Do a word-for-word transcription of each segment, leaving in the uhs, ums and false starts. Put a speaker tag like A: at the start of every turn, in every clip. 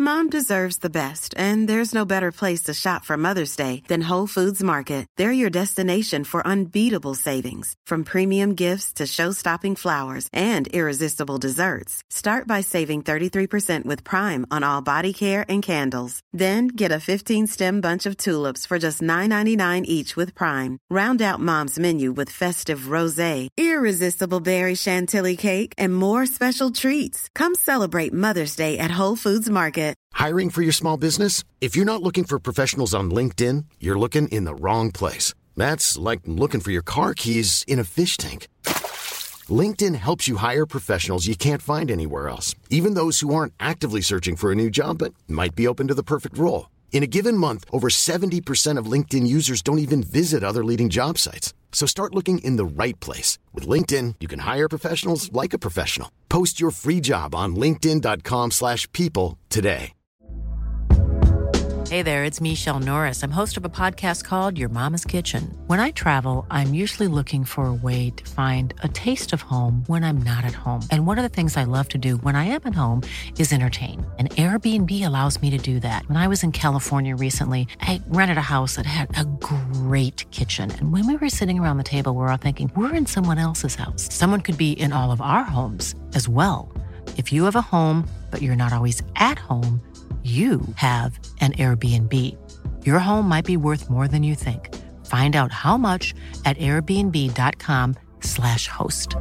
A: Mom deserves the best, and there's no better place to shop for Mother's Day than Whole Foods Market. They're your destination for unbeatable savings, from premium gifts to show-stopping flowers and irresistible desserts. Start by saving thirty-three percent with Prime on all body care and candles. Then get a fifteen-stem bunch of tulips for just nine ninety-nine each with Prime. Round out Mom's menu with festive rosé, irresistible berry chantilly cake, and more special treats. Come celebrate Mother's Day at Whole Foods Market.
B: Hiring for your small business? If you're not looking for professionals on LinkedIn, you're looking in the wrong place. That's like looking for your car keys in a fish tank. LinkedIn helps you hire professionals you can't find anywhere else, even those who aren't actively searching for a new job but might be open to the perfect role. In a given month, over seventy percent of LinkedIn users don't even visit other leading job sites. So start looking in the right place. With LinkedIn, you can hire professionals like a professional. Post your free job on linkedin.com slash people today.
C: Hey there, it's Michelle Norris. I'm host of a podcast called Your Mama's Kitchen. When I travel, I'm usually looking for a way to find a taste of home when I'm not at home. And one of the things I love to do when I am at home is entertain. And Airbnb allows me to do that. When I was in California recently, I rented a house that had a great kitchen. And when we were sitting around the table, we were all thinking, we're in someone else's house. Someone could be in all of our homes as well. If you have a home, but you're not always at home, you have an Airbnb. Your home might be worth more than you think. Find out how much at airbnb.com slash host.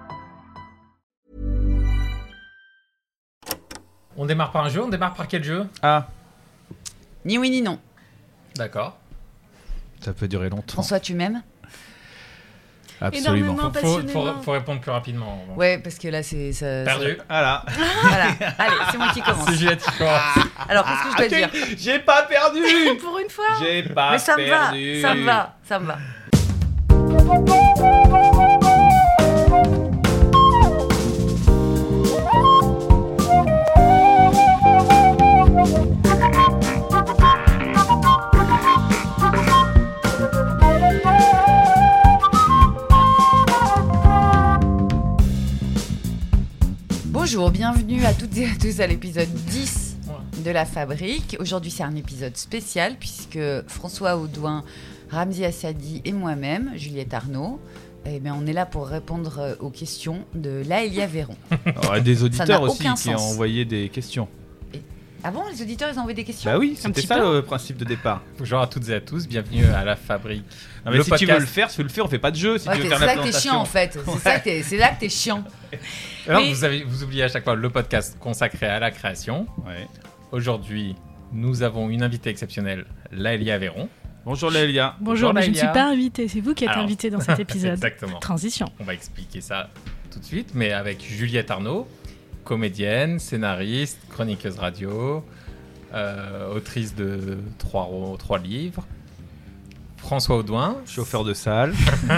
D: On démarre par un jeu, on démarre par quel jeu?
E: Ah.
F: Ni oui ni non.
D: D'accord.
E: Ça peut durer longtemps.
F: François, tu m'aimes?
E: Absolument.
D: Faut, faut, faut, faut répondre plus rapidement. Bon.
F: Ouais, parce que là, c'est... Ça,
D: Perdu.
F: Ça...
E: Voilà.
F: Voilà. Allez, c'est moi qui commence.
D: C'est Juliette qui commence.
F: Alors, qu'est-ce que je dois
E: Ah,
F: dire?
E: J'ai pas perdu.
F: Pour une fois.
E: J'ai pas
F: Mais ça me va,
E: perdu.
F: ça me va, ça me va. Bonjour, bienvenue à toutes et à tous à l'épisode dix de La Fabrique. Aujourd'hui, c'est un épisode spécial puisque François Audouin, Ramzy Assadi et moi-même, Juliette Arnaud, eh bien, on est là pour répondre aux questions de Laëlia Véron.
E: Alors, il y a des auditeurs aussi qui
F: sens.
E: ont envoyé des questions.
F: Et... Ah bon, les auditeurs, ils ont envoyé des questions?
E: Bah oui, c'était ça peu. Le principe de départ.
D: Bonjour à toutes et à tous, bienvenue à La Fabrique.
E: Non, mais
D: le
E: si
D: podcast...
E: tu veux le faire, si tu veux le faire, on fait pas de jeu. Si
F: ouais,
E: tu veux
F: c'est
E: faire la
F: là que t'es
E: présentation.
F: chiant en fait. C'est, ouais. ça que t'es, c'est là que t'es chiant.
D: Alors,
F: Mais...
D: vous, avez, vous oubliez à chaque fois le podcast consacré à la création.
E: Ouais.
D: Aujourd'hui, nous avons une invitée exceptionnelle, Laëlia Véron.
E: Bonjour Laëlia.
G: Bonjour, mais je ne
D: Laëlia.
G: suis pas invitée, c'est vous qui êtes
D: Alors,
G: invitée dans cet épisode.
D: Exactement.
G: Transition.
D: On va expliquer ça tout de suite, mais avec Juliette Arnaud, comédienne, scénariste, chroniqueuse radio, euh, autrice de trois, trois livres. François Audouin,
E: chauffeur de salle,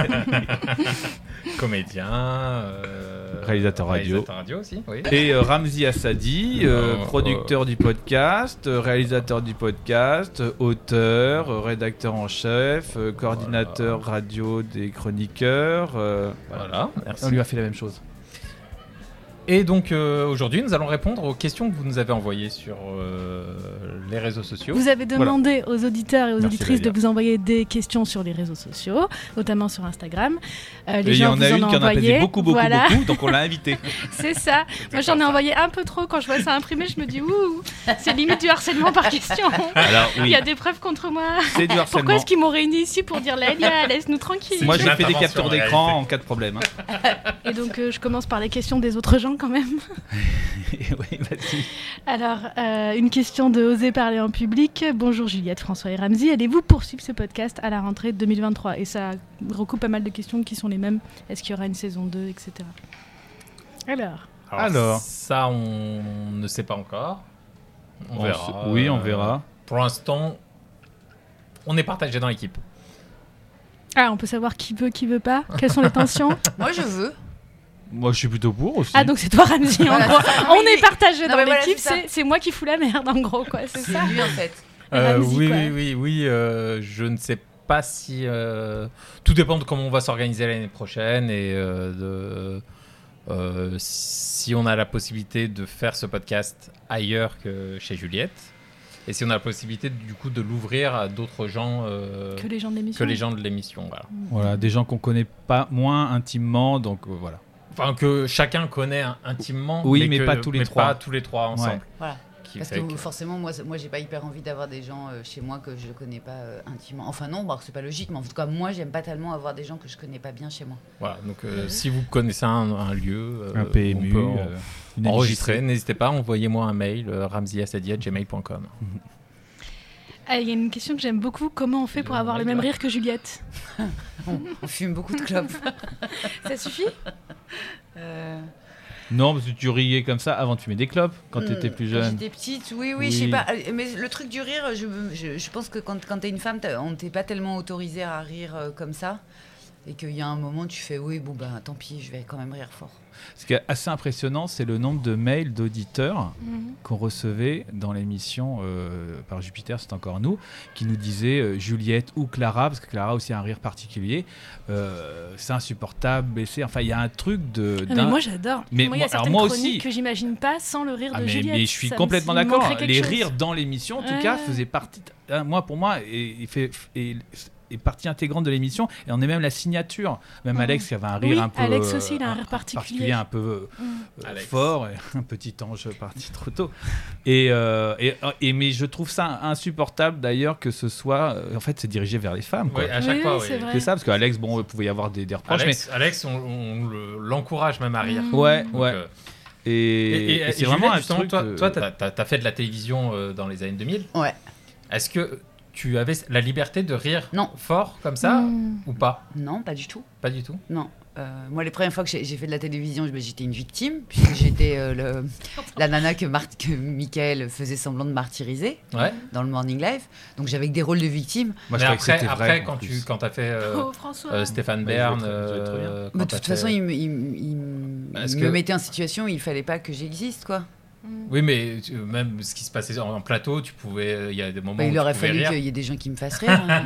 D: comédien, euh,
E: réalisateur radio,
D: réalisateur radio aussi, oui.
E: Et euh, Ramzy Assadi, euh,
D: oh,
E: producteur
D: oh.
E: du podcast, euh, réalisateur du podcast, euh, auteur, euh, rédacteur en chef, euh, coordinateur voilà. radio des chroniqueurs. Euh,
D: voilà. voilà, merci.
E: On lui a fait la même chose.
D: Et donc euh, aujourd'hui, nous allons répondre aux questions que vous nous avez envoyées sur euh, les réseaux sociaux.
G: Vous avez demandé
D: voilà.
G: aux auditeurs et aux
D: Merci
G: auditrices de vous envoyer des questions sur les réseaux sociaux, notamment sur Instagram.
E: Euh, les et gens il y en a une qui en a posé beaucoup, beaucoup,
G: voilà.
E: beaucoup, donc on l'a invité.
G: C'est ça. C'est Moi, j'en ai ça. envoyé un peu trop. Quand je vois ça imprimé, je me dis ouh, c'est limite du harcèlement par question.
E: Alors, oui.
G: Il y a des preuves contre moi.
E: C'est du harcèlement.
G: Pourquoi est-ce qu'ils m'ont réunis ici pour dire Laëlia, laisse-nous tranquille?
E: Moi, j'ai fait des captures d'écran en cas de problème.
G: Et donc, euh, je commence par les questions des autres gens quand même.
E: Oui, vas-y.
G: Alors, euh, une question de Oser parler en public. Bonjour Juliette, François et Ramzy. Allez-vous poursuivre ce podcast à la rentrée de deux mille vingt-trois? Et ça recoupe pas mal de questions qui sont les mêmes. Est-ce qu'il y aura une saison deux, et cetera. Alors.
D: Alors,
E: Alors.
D: Ça, on ne sait pas encore. On, on verra.
E: S- oui, on verra.
D: Euh, pour l'instant, on est partagé dans l'équipe.
G: Ah, on peut savoir qui veut, qui veut pas? Quelles sont les tensions?
F: Moi, je veux.
E: Moi, je suis plutôt pour aussi.
G: Ah, donc c'est toi, Ramzy, en
F: voilà,
G: gros. On
F: oui,
G: est partagé dans
F: voilà,
G: l'équipe,
F: c'est,
G: c'est, c'est moi qui fous la merde, en gros, quoi. C'est,
F: c'est
G: ça
F: lui, en fait.
D: Euh,
G: Ramzy,
D: oui,
G: quoi.
D: oui, oui, oui, euh, je ne sais pas si... Euh, tout dépend de comment on va s'organiser l'année prochaine et euh, de, euh, si on a la possibilité de faire ce podcast ailleurs que chez Juliette, et si on a la possibilité du coup de l'ouvrir à d'autres gens euh,
G: Que les gens de l'émission.
D: que les gens de l'émission, voilà.
E: Voilà, des gens qu'on connaît pas moins intimement, donc euh, voilà.
D: Enfin, que chacun connaît in- intimement,
E: Oui, mais
D: que-
E: pas tous les
D: mais
E: trois.
D: pas tous les trois ensemble.
E: Ouais.
F: Voilà.
D: Qui
F: Parce
D: fait
F: que,
D: que-
F: forcément, moi, c'est- moi, j'ai pas hyper envie d'avoir des gens euh, chez moi que je connais pas euh, intimement. Enfin non, bah, c'est pas logique, mais en tout cas, moi, j'aime pas tellement avoir des gens que je connais pas bien chez moi.
D: Voilà, donc euh, si vous connaissez un, un lieu, euh,
E: Un P M U,
D: on peut en-
E: euh, une
D: enregistrer,
E: N J C.
D: n'hésitez pas, envoyez-moi un mail, euh, ramzi assadi arobase gmail point com.
G: Ah, il y a une question que j'aime beaucoup. Comment on fait pour
D: Le
G: avoir le
D: mec,
G: même
D: là.
G: rire que Juliette?
F: On, on fume beaucoup de clopes.
G: Ça suffit?
F: Euh,
E: Non, parce que tu riais comme ça avant de fumer des clopes quand
F: hmm,
E: tu étais plus
F: quand
E: jeune.
F: j'étais petite, oui, oui,
E: Oui.
F: je sais pas. euh, Mais le truc du rire, je, je, je pense que quand, quand t'es une femme, t'as- on t'est pas tellement autorisé à rire euh, comme ça. Et qu'il y a un moment, tu fais oui, bon, ben tant pis, je vais quand même rire fort.
E: Ce qui est assez impressionnant, c'est le nombre de mails d'auditeurs
G: Mhm.
E: qu'on recevait dans l'émission euh, par Jupiter, c'est encore nous, qui nous disaient euh, Juliette ou Clara, parce que Clara aussi a un rire particulier, euh, c'est insupportable, baissé. Enfin, il y a un truc de.
G: Ah, mais
E: d'un-
G: moi j'adore.
E: Mais
G: moi, il y a
E: moi- alors
G: certaines
E: moi
G: chroniques
E: aussi.
G: que j'imagine pas sans le rire
E: Ah,
G: de
E: mais,
G: Juliette.
E: mais je suis
G: Ça me-
E: complètement
G: il me
E: d'accord.
G: manquerait quelque
E: Les
G: chose.
E: rires dans l'émission, en tout
G: Ouais.
E: cas, faisaient partie. hein, moi, pour moi, et, il fait. Et, est partie intégrante de l'émission et on est même la signature. Même
G: Mhm.
E: Alex qui avait un rire
G: Oui,
E: un peu
G: Alex aussi, il a un
E: euh,
G: rire particulier.
E: un peu euh,
G: Mhm.
E: euh,
D: Alex.
E: fort, et un petit ange parti trop tôt. Et, euh, et, et mais je trouve ça insupportable d'ailleurs que ce soit. euh, en fait, c'est dirigé vers les femmes. Quoi.
D: Oui, à chaque
G: Oui,
D: fois,
G: oui,
D: oui.
G: c'est vrai.
E: C'est ça, parce qu'Alex, bon, il pouvait y avoir des, des reproches,
D: Alex, Alex, on, on le- l'encourage même à rire.
G: Mhm.
E: mais ouais,
D: Donc,
E: ouais.
D: euh,
E: Et,
D: et, et-
E: et
D: et
E: c'est vraiment
D: Juliette,
E: un
D: justement,
E: truc.
D: toi,
E: euh,
D: toi, t'as, t'as- t'as fait de la télévision euh, dans les années deux mille.
F: Ouais.
D: Est-ce que tu avais la liberté de rire
F: Non.
D: fort comme ça
G: Mhm.
D: ou pas?
F: Non, pas du tout.
D: Pas du tout.
F: Non. Euh, moi, les premières fois que j'ai, j'ai fait de la télévision, je- ben, j'étais une victime, puisque j'étais euh, le, la nana que, Mar- que Michael faisait semblant de martyriser
D: Ouais.
F: dans le Morning Live. Donc j'avais que des rôles de victime.
E: Moi, je
D: Mais
E: croyais que
D: après,
E: c'était
D: après
E: vrai, en
D: quand tu
E: plus.
D: quand t'as fait euh,
G: Oh, François.
D: euh, Stéphane
E: Ouais,
D: Bern,
E: je vais très- je vais très bien.
D: euh,
F: Mais
D: quand
F: de
D: t'as
F: toute
D: fait-
F: façon, il me, il me- il me-
D: Est-ce
F: il
D: que-
F: me mettait en situation où il fallait pas que j'existe, quoi.
G: Mhm.
D: Oui, mais tu- même ce qui se passait en, en plateau, tu pouvais. Il y a des moments
F: Bah,
D: où
F: il
D: tu
F: aurait
D: pouvais
F: fallu
D: rire.
F: qu'il y ait des gens qui me fassent rire. hein.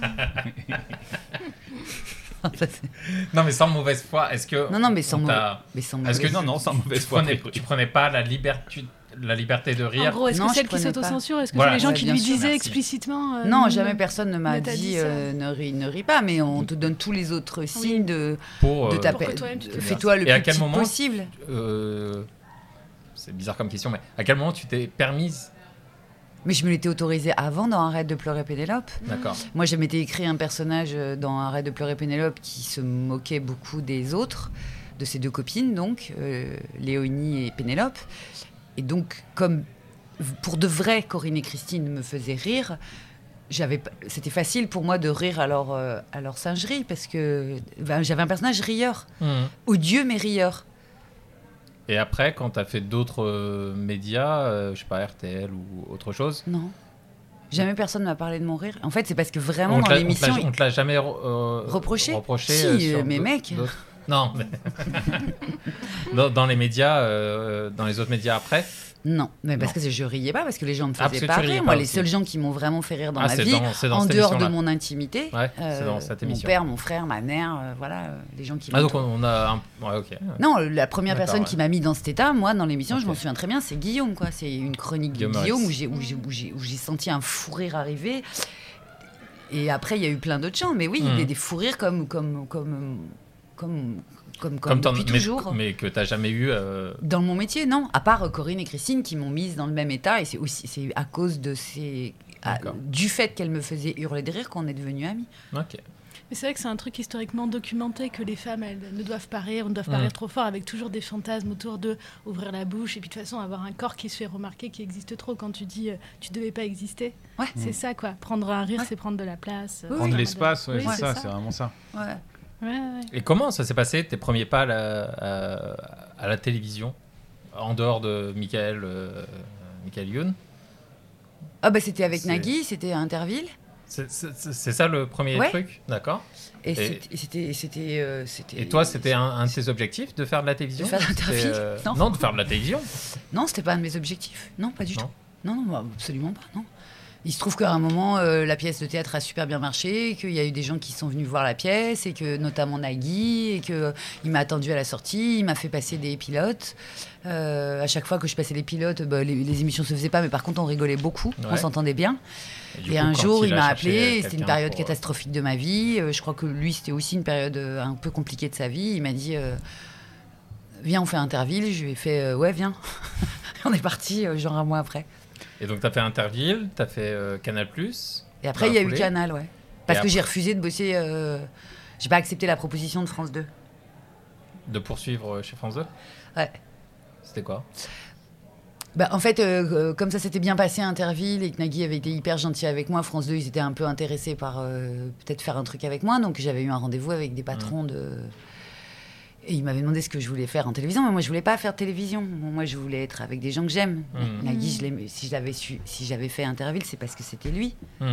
F: Ça, c'est-
D: Non, mais sans mauvaise foi, est-ce que.
F: non, non, mais sans
D: on
F: mauvais.
D: t'a-
F: Mais sans
D: Est-ce que
F: mauvais-
E: Non, non, sans mauvaise
D: tu
E: foi.
D: prenais, tu prenais pas la liberté, la liberté de
G: En
D: rire?
G: gros, est-ce
F: Non,
G: que
F: je
G: celle qui
F: prenais pas.
G: s'autocensure, est-ce que
D: Voilà.
G: c'est les gens
F: Ouais,
G: qui
F: bien
G: lui
F: sûr,
G: disaient
D: merci.
G: explicitement euh,
F: Non, jamais personne ne m'a
G: ne t'a
F: dit,
G: dit ça.
F: euh, ne, ris, ne ris pas, mais on te donne tous les autres signes de,
D: Pour,
F: de
D: euh,
F: ta
G: Pour que
F: pe-
G: toi-même, tu te
F: Fais-toi le
D: Et à
F: plus
D: quel
F: petit
D: moment-
F: possible.
D: euh, c'est bizarre comme question, mais à quel moment tu t'es permise?
F: Mais je me l'étais autorisé avant dans Arrête de pleurer Pénélope.
D: D'accord.
F: Moi, je m'étais écrit un personnage euh, dans Arrête de pleurer Pénélope qui se moquait beaucoup des autres, de ses deux copines, donc, euh, Léonie et Pénélope. Et donc, comme pour de vrai, Corinne et Christine me faisaient rire, j'avais, pas- c'était facile pour moi de rire à leur, euh, à leur singerie, parce que ben, j'avais un personnage rieur,
D: Mhm.
F: odieux mais rieur.
D: Et après, quand tu as fait d'autres euh, médias, euh, je sais pas, R T L ou autre chose,
F: Non. Jamais personne m'a parlé de mon rire. En fait, c'est parce que vraiment,
D: on
F: dans
D: te l'a-
F: l'émission...
D: on te l'a- on te l'a jamais euh,
F: Reproché
D: reproché
F: Si,
D: euh, sur
F: euh, mes
D: d'autres-
F: mecs.
D: d'autres- Non, mais dans, dans les médias, euh, dans les autres médias après.
F: Non, mais parce
D: Non.
F: que je riais pas, parce que les gens me
D: Ah, parce
F: faisaient
D: que
F: pas
D: tu riais
F: rire.
D: pas
F: Moi, les
D: aussi.
F: seuls gens qui m'ont vraiment fait rire dans
D: Ah,
F: ma
D: c'est
F: vie,
D: dans, c'est dans
F: en
D: cette
F: dehors de
D: émission-là.
F: mon intimité,
D: Ouais, c'est dans cette
F: mon
D: émission.
F: père, mon frère, ma mère, euh, voilà, euh, les gens qui
D: Ah, donc
F: m'entourent.
D: on, on a un. Ouais, ok.
F: Non, la première
D: D'accord,
F: personne
D: ouais.
F: qui m'a mis dans cet état, moi, dans l'émission, je
D: Ok.
F: m'en souviens très bien, c'est Guillaume, quoi. C'est une chronique
D: Guillaume
F: de Guillaume où
D: Meurice.
F: j'ai, où, j'ai, où, j'ai, où j'ai senti un fou rire arriver. Et après, il y a eu plein d'autres gens, mais oui,
D: Mhm.
F: des, des fous rires comme, comme, comme, comme, comme, comme,
D: Comme t'en-
F: depuis
D: mais,
F: toujours.
D: mais que tu n'as jamais eu. euh,
F: Dans mon métier, non. À part euh, Corinne et Christine qui m'ont mise dans le même état, et c'est aussi c'est à cause de ces, à-
D: D'accord.
F: du fait qu'elles me faisaient hurler de rire qu'on est devenus amis.
D: Ok.
G: Mais c'est vrai que c'est un truc historiquement documenté que les femmes, elles ne doivent pas rire, ne doivent pas
D: Mm.
G: rire trop fort, avec toujours des fantasmes autour de ouvrir la bouche et puis de toute façon avoir un corps qui se fait remarquer, qui existe trop. Quand tu dis euh, tu devais pas exister,
F: Ouais.
G: c'est ça quoi. Prendre un rire,
F: Ouais.
G: c'est prendre de la place. euh,
F: Oui,
E: Prendre
G: c'est
E: l'espace, ouais,
G: Oui,
E: c'est
G: c'est
E: ça,
G: ça.
E: c'est vraiment ça.
F: Ouais.
G: Ouais, ouais.
D: Et comment ça s'est passé, tes premiers pas à la, à, à la télévision, en dehors de Michael, euh, Michael Youn?
F: Ah bah c'était avec
D: C'est-
F: Nagui, c'était à Interville.
D: C'est c'est- c'est ça le premier
F: Ouais.
D: truc? D'accord.
F: Et,
D: Et-
F: c'était- et c'était, c'était, euh, c'était-
D: Et toi, c'était un, un de tes objectifs de faire de la télévision?
F: De faire de l'Interville?
D: C'était, euh,
F: Non.
D: Non, de faire de la télévision.
F: Non, c'était pas un de mes objectifs. Non, pas du
D: Non.
F: tout. Non, non, bah, absolument pas. Non. il se trouve qu'à un moment, euh, la pièce de théâtre a super bien marché, qu'il y a eu des gens qui sont venus voir la pièce, et que notamment Nagui, et qu'il m'a attendu à la sortie, il m'a fait passer des pilotes. Euh, à chaque fois que je passais les pilotes, bah, les, les émissions se faisaient pas, mais par contre on rigolait beaucoup, ouais. on s'entendait bien. Et, et coup, un jour il, il m'a appelé, c'était une période pour... catastrophique de ma vie, euh, je crois que lui c'était aussi une période euh, un peu compliquée de sa vie, il m'a dit euh, viens on fait Interville, je lui ai fait euh, ouais viens, on est parti euh, genre un mois après.
D: Et donc t'as fait Interville, t'as fait euh, Canal+.
F: Et après il y a eu Canal, ouais. Parce et que après... j'ai refusé de bosser, euh, j'ai pas accepté la proposition de France deux.
D: De poursuivre chez France deux ?
F: Ouais.
D: C'était quoi ?
F: Bah, en fait, euh, comme ça s'était bien passé à Interville et que Nagui avait été hyper gentil avec moi, France deux, ils étaient un peu intéressés par euh, peut-être faire un truc avec moi. Donc j'avais eu un rendez-vous avec des patrons mmh. de... Et ils m'avaient demandé ce que je voulais faire en télévision. Mais moi, je voulais pas faire de télévision. Moi, je voulais être avec des gens que j'aime. Mmh. Nagui, je l'aimais. Si, je l'avais su... si j'avais fait Interville, c'est parce que c'était lui. Mmh.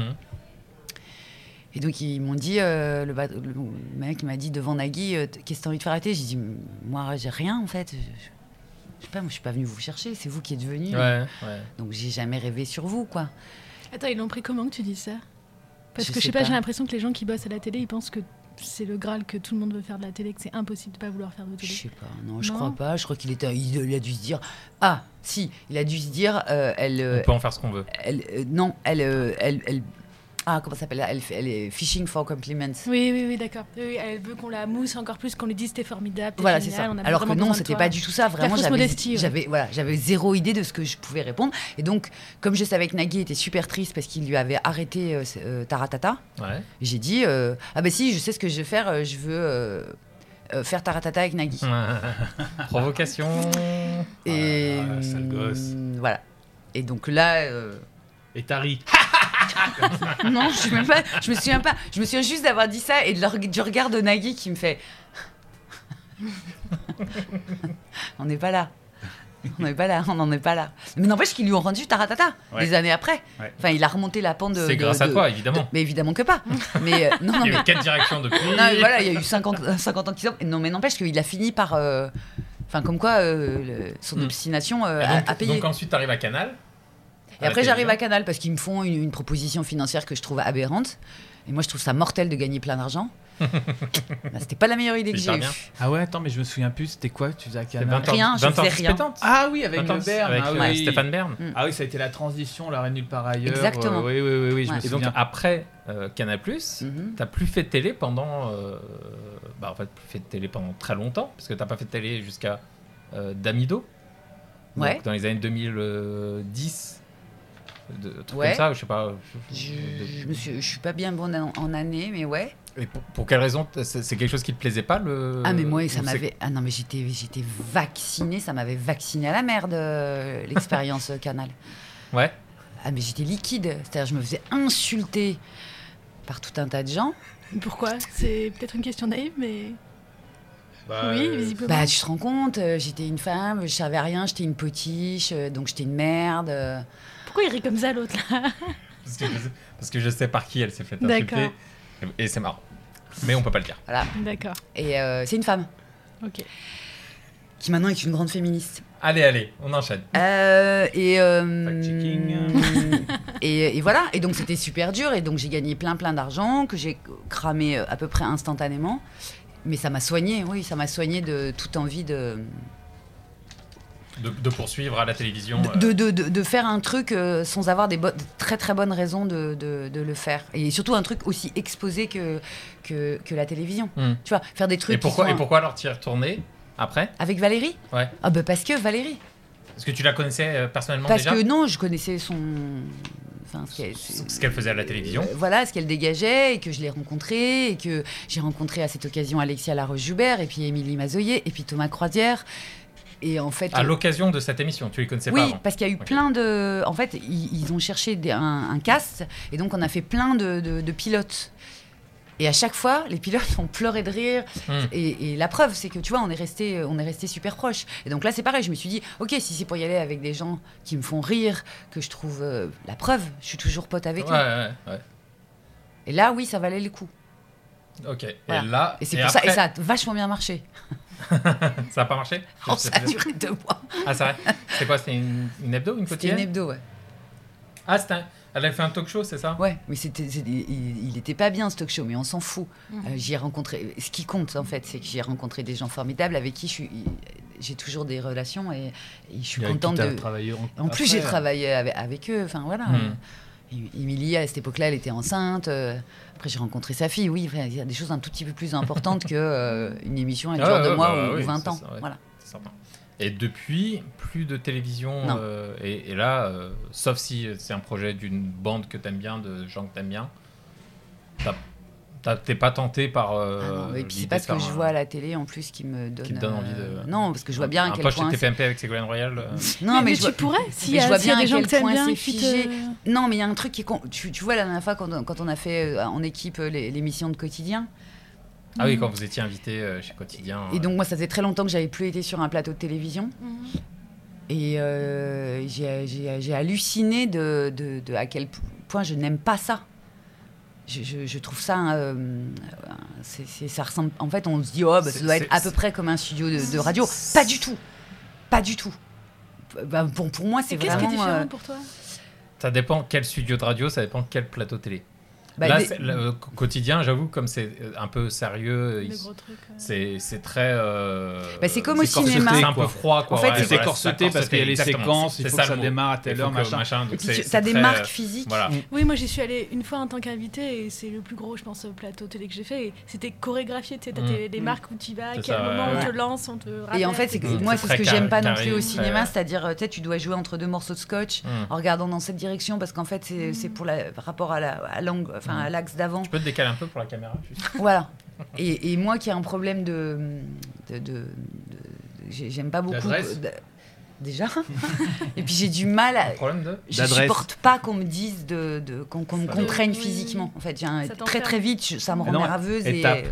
F: Et donc, ils m'ont dit... Euh, le, bat... le mec m'a dit devant Nagui, euh, qu'est-ce que t'as envie de faire à la télé ? J'ai dit, moi, j'ai rien, en fait. Je... Je sais pas, moi je suis pas venue vous chercher, c'est vous qui êtes venus.
D: Ouais, ouais.
F: Donc j'ai jamais rêvé sur vous, quoi.
G: Attends, ils l'ont pris comment que tu dis ça ? Parce
F: je
G: que je
F: sais
G: sais pas,
F: pas,
G: j'ai l'impression que les gens qui bossent à la télé, ils pensent que c'est le Graal, que tout le monde veut faire de la télé, que c'est impossible de pas vouloir faire de télé.
F: Je sais pas, non, je non. crois pas. Je crois qu'il était, il, il a dû se dire, ah, si, il a dû se dire, euh, elle.
D: On peut en faire ce qu'on veut.
F: Elle, euh, non, elle, euh, elle, elle. Ah, comment ça s'appelle ? Elle, elle est fishing for compliments.
G: Oui, oui, oui, d'accord. Oui, elle veut qu'on la mousse encore plus, qu'on lui dise t'es formidable, t'es
F: voilà,
G: génial,
F: c'est ça.
G: On a
F: Alors que non, c'était pas du tout ça. Vraiment, j'avais,
G: modestie, ouais.
F: j'avais, voilà, j'avais zéro idée de ce que je pouvais répondre. Et donc, comme je savais que Nagui était super triste parce qu'il lui avait arrêté euh, euh, Taratata, ouais. j'ai dit euh, ah ben bah, si, je sais ce que je vais faire. Euh, je veux euh, euh, faire Taratata avec Nagui.
D: Provocation.
F: Et
E: ah, ah, sale gosse.
F: Voilà. Et donc là. Euh...
E: Et t'as ri.
F: Non, je, suis même pas, je me souviens pas. Je me souviens juste d'avoir dit ça et de leur, du regard de Nagui qui me fait. On n'est pas là. On n'est pas là. On n'en est pas là. Mais n'empêche qu'ils lui ont rendu Taratata ouais. des années après. Ouais. Enfin, il a remonté la pente de.
D: C'est
F: de,
D: grâce
F: de,
D: à toi, évidemment.
F: De, mais évidemment que pas. Mais euh, non, non,
D: il y a
F: mais...
D: eu quatre directions depuis.
F: Non, voilà, il y a eu cinquante, cinquante ans qui sont. Non, mais n'empêche qu'il a fini par. Euh... Enfin, comme quoi, euh, le... son hmm. obstination euh,
D: donc,
F: a, a payé.
D: Donc ensuite, tu arrives à Canal.
F: Et après, j'arrive à Canal parce qu'ils me font une, une proposition financière que je trouve aberrante. Et moi, je trouve ça mortel de gagner plein d'argent. bah, c'était pas la meilleure idée que j'ai eue.
E: Ah ouais, attends, mais je me souviens plus. C'était quoi que tu faisais à Canal ?
F: Rien, je faisais rien.
E: Ah oui, avec
D: Bern, avec
E: ah,
D: oui.
E: ouais.
D: Stéphane Bern.
E: Mm. Ah oui, ça a été la transition, la reine nulle part ailleurs.
F: Exactement.
E: Euh, oui, oui, oui, oui, je
F: ouais.
E: me
D: Et
E: souviens.
D: donc après euh, Canal+, mm-hmm. t'as plus fait de télé pendant, euh, bah en fait, plus fait de télé pendant très longtemps, parce que t'as pas fait de télé jusqu'à euh, Damido.
F: Ouais.
D: Donc, dans les années deux mille dix. De trucs
F: ouais.
D: comme ça, je sais pas.
F: Je, je, me suis, je suis pas bien bonne en, en année, mais ouais.
D: Et pour, pour quelle raison ? c'est, c'est quelque chose qui te plaisait pas le...
F: Ah mais moi ça m'avait c'est... ah non mais j'étais j'étais vaccinée, ça m'avait vaccinée à la merde euh, l'expérience Canal.
D: Ouais.
F: Ah mais j'étais liquide, c'est-à-dire je me faisais insulter par tout un tas de gens.
G: Pourquoi ? C'est peut-être une question naïve, mais. Bah, oui, visiblement.
F: Bah, tu te rends compte, euh, j'étais une femme, je savais rien, j'étais une potiche, euh, donc j'étais une merde. Euh...
G: Pourquoi il rit comme ça, l'autre, là ?
D: parce, que je sais, parce que je sais par qui elle s'est fait insulter. D'accord. Et, et c'est marrant. Mais on peut pas le dire.
F: Voilà.
G: D'accord.
F: Et euh, c'est une femme.
G: Ok.
F: Qui maintenant est une grande féministe.
D: Allez, allez, on enchaîne.
F: Euh, et, euh,
E: Fact-checking.
F: et, et voilà. Et donc, c'était super dur. Et donc, j'ai gagné plein, plein d'argent que j'ai cramé à peu près instantanément. Mais ça m'a soigné, oui, ça m'a soigné de toute envie de...
D: De, de poursuivre à la télévision.
F: De, euh... de, de, de faire un truc euh, sans avoir des bo- de très très bonnes raisons de, de, de le faire. Et surtout un truc aussi exposé que, que, que la télévision. Mm. Tu vois, faire des trucs...
D: Et pourquoi,
F: qui sont...
D: et pourquoi alors t'y es retourné après ?
F: Avec Valérie ?
D: Ouais.
F: Ah bah parce que Valérie.
D: Parce que tu la connaissais euh, personnellement
F: parce
D: déjà ?
F: Parce que non, je connaissais son... Enfin, ce, qu'elle,
D: ce qu'elle faisait à la télévision.
F: Euh, voilà, ce qu'elle dégageait, et que je l'ai rencontrée, et que j'ai rencontré à cette occasion Alexia Laroche-Joubert, et puis Émilie Mazoyer, et puis Thomas Croisière. Et en fait,
D: à l'occasion de cette émission, tu les connaissais
F: oui,
D: pas avant ?
F: Oui, parce qu'il y a eu okay. plein de... En fait, ils, ils ont cherché des, un, un cast, et donc on a fait plein de, de, de pilotes. Et à chaque fois, les pilotes ont pleuré de rire. Mmh. Et, et la preuve, c'est que, tu vois, on est resté, on est resté super proches. Et donc là, c'est pareil. Je me suis dit, OK, si c'est pour y aller avec des gens qui me font rire, que je trouve euh, la preuve, je suis toujours pote avec
D: ouais,
F: eux.
D: Ouais, ouais.
F: Et là, oui, ça valait le coup.
D: OK.
F: Voilà.
D: Et là...
F: Et c'est
D: et
F: pour
D: après...
F: ça, et ça a vachement bien marché.
D: Ça n'a pas marché ?
F: Oh, ça a duré deux mois.
D: Ah, c'est vrai ? C'est quoi ? C'était une, une hebdo, une quotidienne ?
F: C'était une hebdo, ouais.
D: Ah, c'était un... elle a fait un talk show, c'est ça?
F: Ouais, mais c'était, c'était- il, il était pas bien ce talk show, mais on s'en fout.
G: Mhm.
F: Euh, j'y ai rencontré. Ce qui compte en fait, c'est que j'y ai rencontré des gens formidables avec qui je suis. J'ai toujours des relations et, et je suis
E: Avec qui
F: contente
E: t'as
F: de.
E: travaillé
F: En plus,
E: après.
F: j'ai travaillé avec, avec eux. Enfin voilà.
D: Mhm.
F: Euh, Émilie, à cette époque-là, elle était enceinte. euh, Après, j'ai rencontré sa fille. Oui, enfin, il y a des choses un tout petit peu plus importantes que euh, une émission à une
D: Ah
F: jour
D: ouais,
F: de
D: ouais,
F: mois
D: bah
F: ou,
D: oui,
F: ou vingt
D: c'est
F: ans.
D: ça, ouais.
F: Voilà.
D: C'est certain. Et depuis, plus de télévision.
F: Non.
D: euh, et, et là, euh, sauf si c'est un projet d'une bande que t'aimes bien, de gens que t'aimes bien, t'as- t'as- t'es pas tenté par. Euh,
F: Ah non, et puis c'est
D: l'idée
F: pas
D: de
F: ce que
D: faire
F: je
D: un-
F: vois à la télé en plus qui me donne.
D: qui te donne envie
F: euh,
D: de.
F: Non, parce que je vois bien
D: un
F: à quel
D: poche
F: point.
D: T
F: c'est-
D: P M P avec Ségolène Royal. euh,
F: Non,
G: mais,
F: mais,
G: mais
F: je
G: tu
F: vois...
G: pourrais, s'il
F: mais
G: y
F: je
G: a,
F: vois
G: s'il y a
F: bien
G: des
F: à
G: gens
F: quel
G: que t'aimes
F: point
G: bien
F: c'est
G: qui
F: figé.
G: te...
F: Non, mais il y a un truc qui est con. Tu, tu vois la dernière fois quand on, quand on a fait euh, en équipe euh, les- l'émission de Quotidien.
D: Ah oui, quand vous étiez invité euh, chez Quotidien.
F: Et
D: euh,
F: donc moi, ça faisait très longtemps que j'avais plus été sur un plateau de télévision.
G: Mhm.
F: Et euh, j'ai, j'ai- j'ai halluciné de, de, de à quel point je n'aime pas ça. Je, je- je trouve ça, euh, c'est, c'est- ça ressemble. En fait, on se dit oh, bah, ça
D: C'est-
F: doit être
D: c'est-
F: à peu près comme un studio de, de radio. Pas du tout, pas du tout. Bah, pour, pour moi, c'est
G: Et qu'est-ce qui est
F: vraiment.
G: différent
F: euh,
G: pour toi?
D: Ça dépend quel studio de radio, ça dépend quel plateau télé.
F: bah,
D: Là,
F: des-
D: c'est- le Quotidien, j'avoue, comme c'est euh, un peu sérieux,
G: Le
D: il-
G: gros truc. ouais.
D: c'est c'est très. euh,
F: Bah, c'est comme au
D: corseté,
F: cinéma.
D: C'est un peu
E: quoi.
D: froid, quoi.
F: En fait,
D: ouais,
F: c'est-
E: Et c'est
D: voilà,
E: corseté parce qu'il y a les
D: exactement.
E: séquences, il
D: C'est
E: faut
D: ça
E: que ça
D: le mot.
E: démarre à telle
D: Il
E: heure,
D: faut que,
E: machin.
D: donc
F: Et puis,
D: c'est-
F: tu
D: c'est
F: as des
D: très,
F: marques
D: euh,
F: physiques.
D: Voilà.
G: Oui, moi j'y suis allée une fois en tant qu'invitée et c'est le plus gros, je pense, plateau télé que j'ai fait. Et c'était chorégraphié, tu sais, t'as
D: Mm.
G: tes- les
F: Mm.
G: marques où tu vas, à
D: C'est
G: quel
D: ça,
G: moment
D: ouais,
G: on
F: ouais.
G: te lance, on te rappelle.
F: Et en fait, c'est que
D: Mm.
F: moi,
D: C'est
F: c'est ce que
D: très
F: j'aime pas non
D: carré,
F: plus au
D: très-
F: cinéma, c'est-à-dire, euh, tu sais, tu dois jouer entre deux morceaux de scotch
D: Mm.
F: en regardant dans cette direction parce qu'en fait, c'est, c'est pour la, par rapport à, la, à, l'angle, enfin, à l'axe d'avant.
D: Tu peux te décaler un peu pour la caméra juste.
F: Voilà. Et, et moi qui ai un problème de. de, de- de- j'ai- j'aime pas beaucoup.
E: D'adresse
F: de- déjà. Et puis j'ai du mal à.
D: Un problème de.
F: Je
E: D'adresse.
F: supporte pas qu'on me dise de, de- qu'on, qu'on me
D: Ça
F: contraigne
G: Oui, oui,
F: physiquement.
G: oui.
F: En fait, j'ai un-
G: Ça
F: très
G: t'enferme.
F: très vite, je- ça me
E: Mais
F: rend
E: non,
F: nerveuse
E: elle
F: et
E: tape.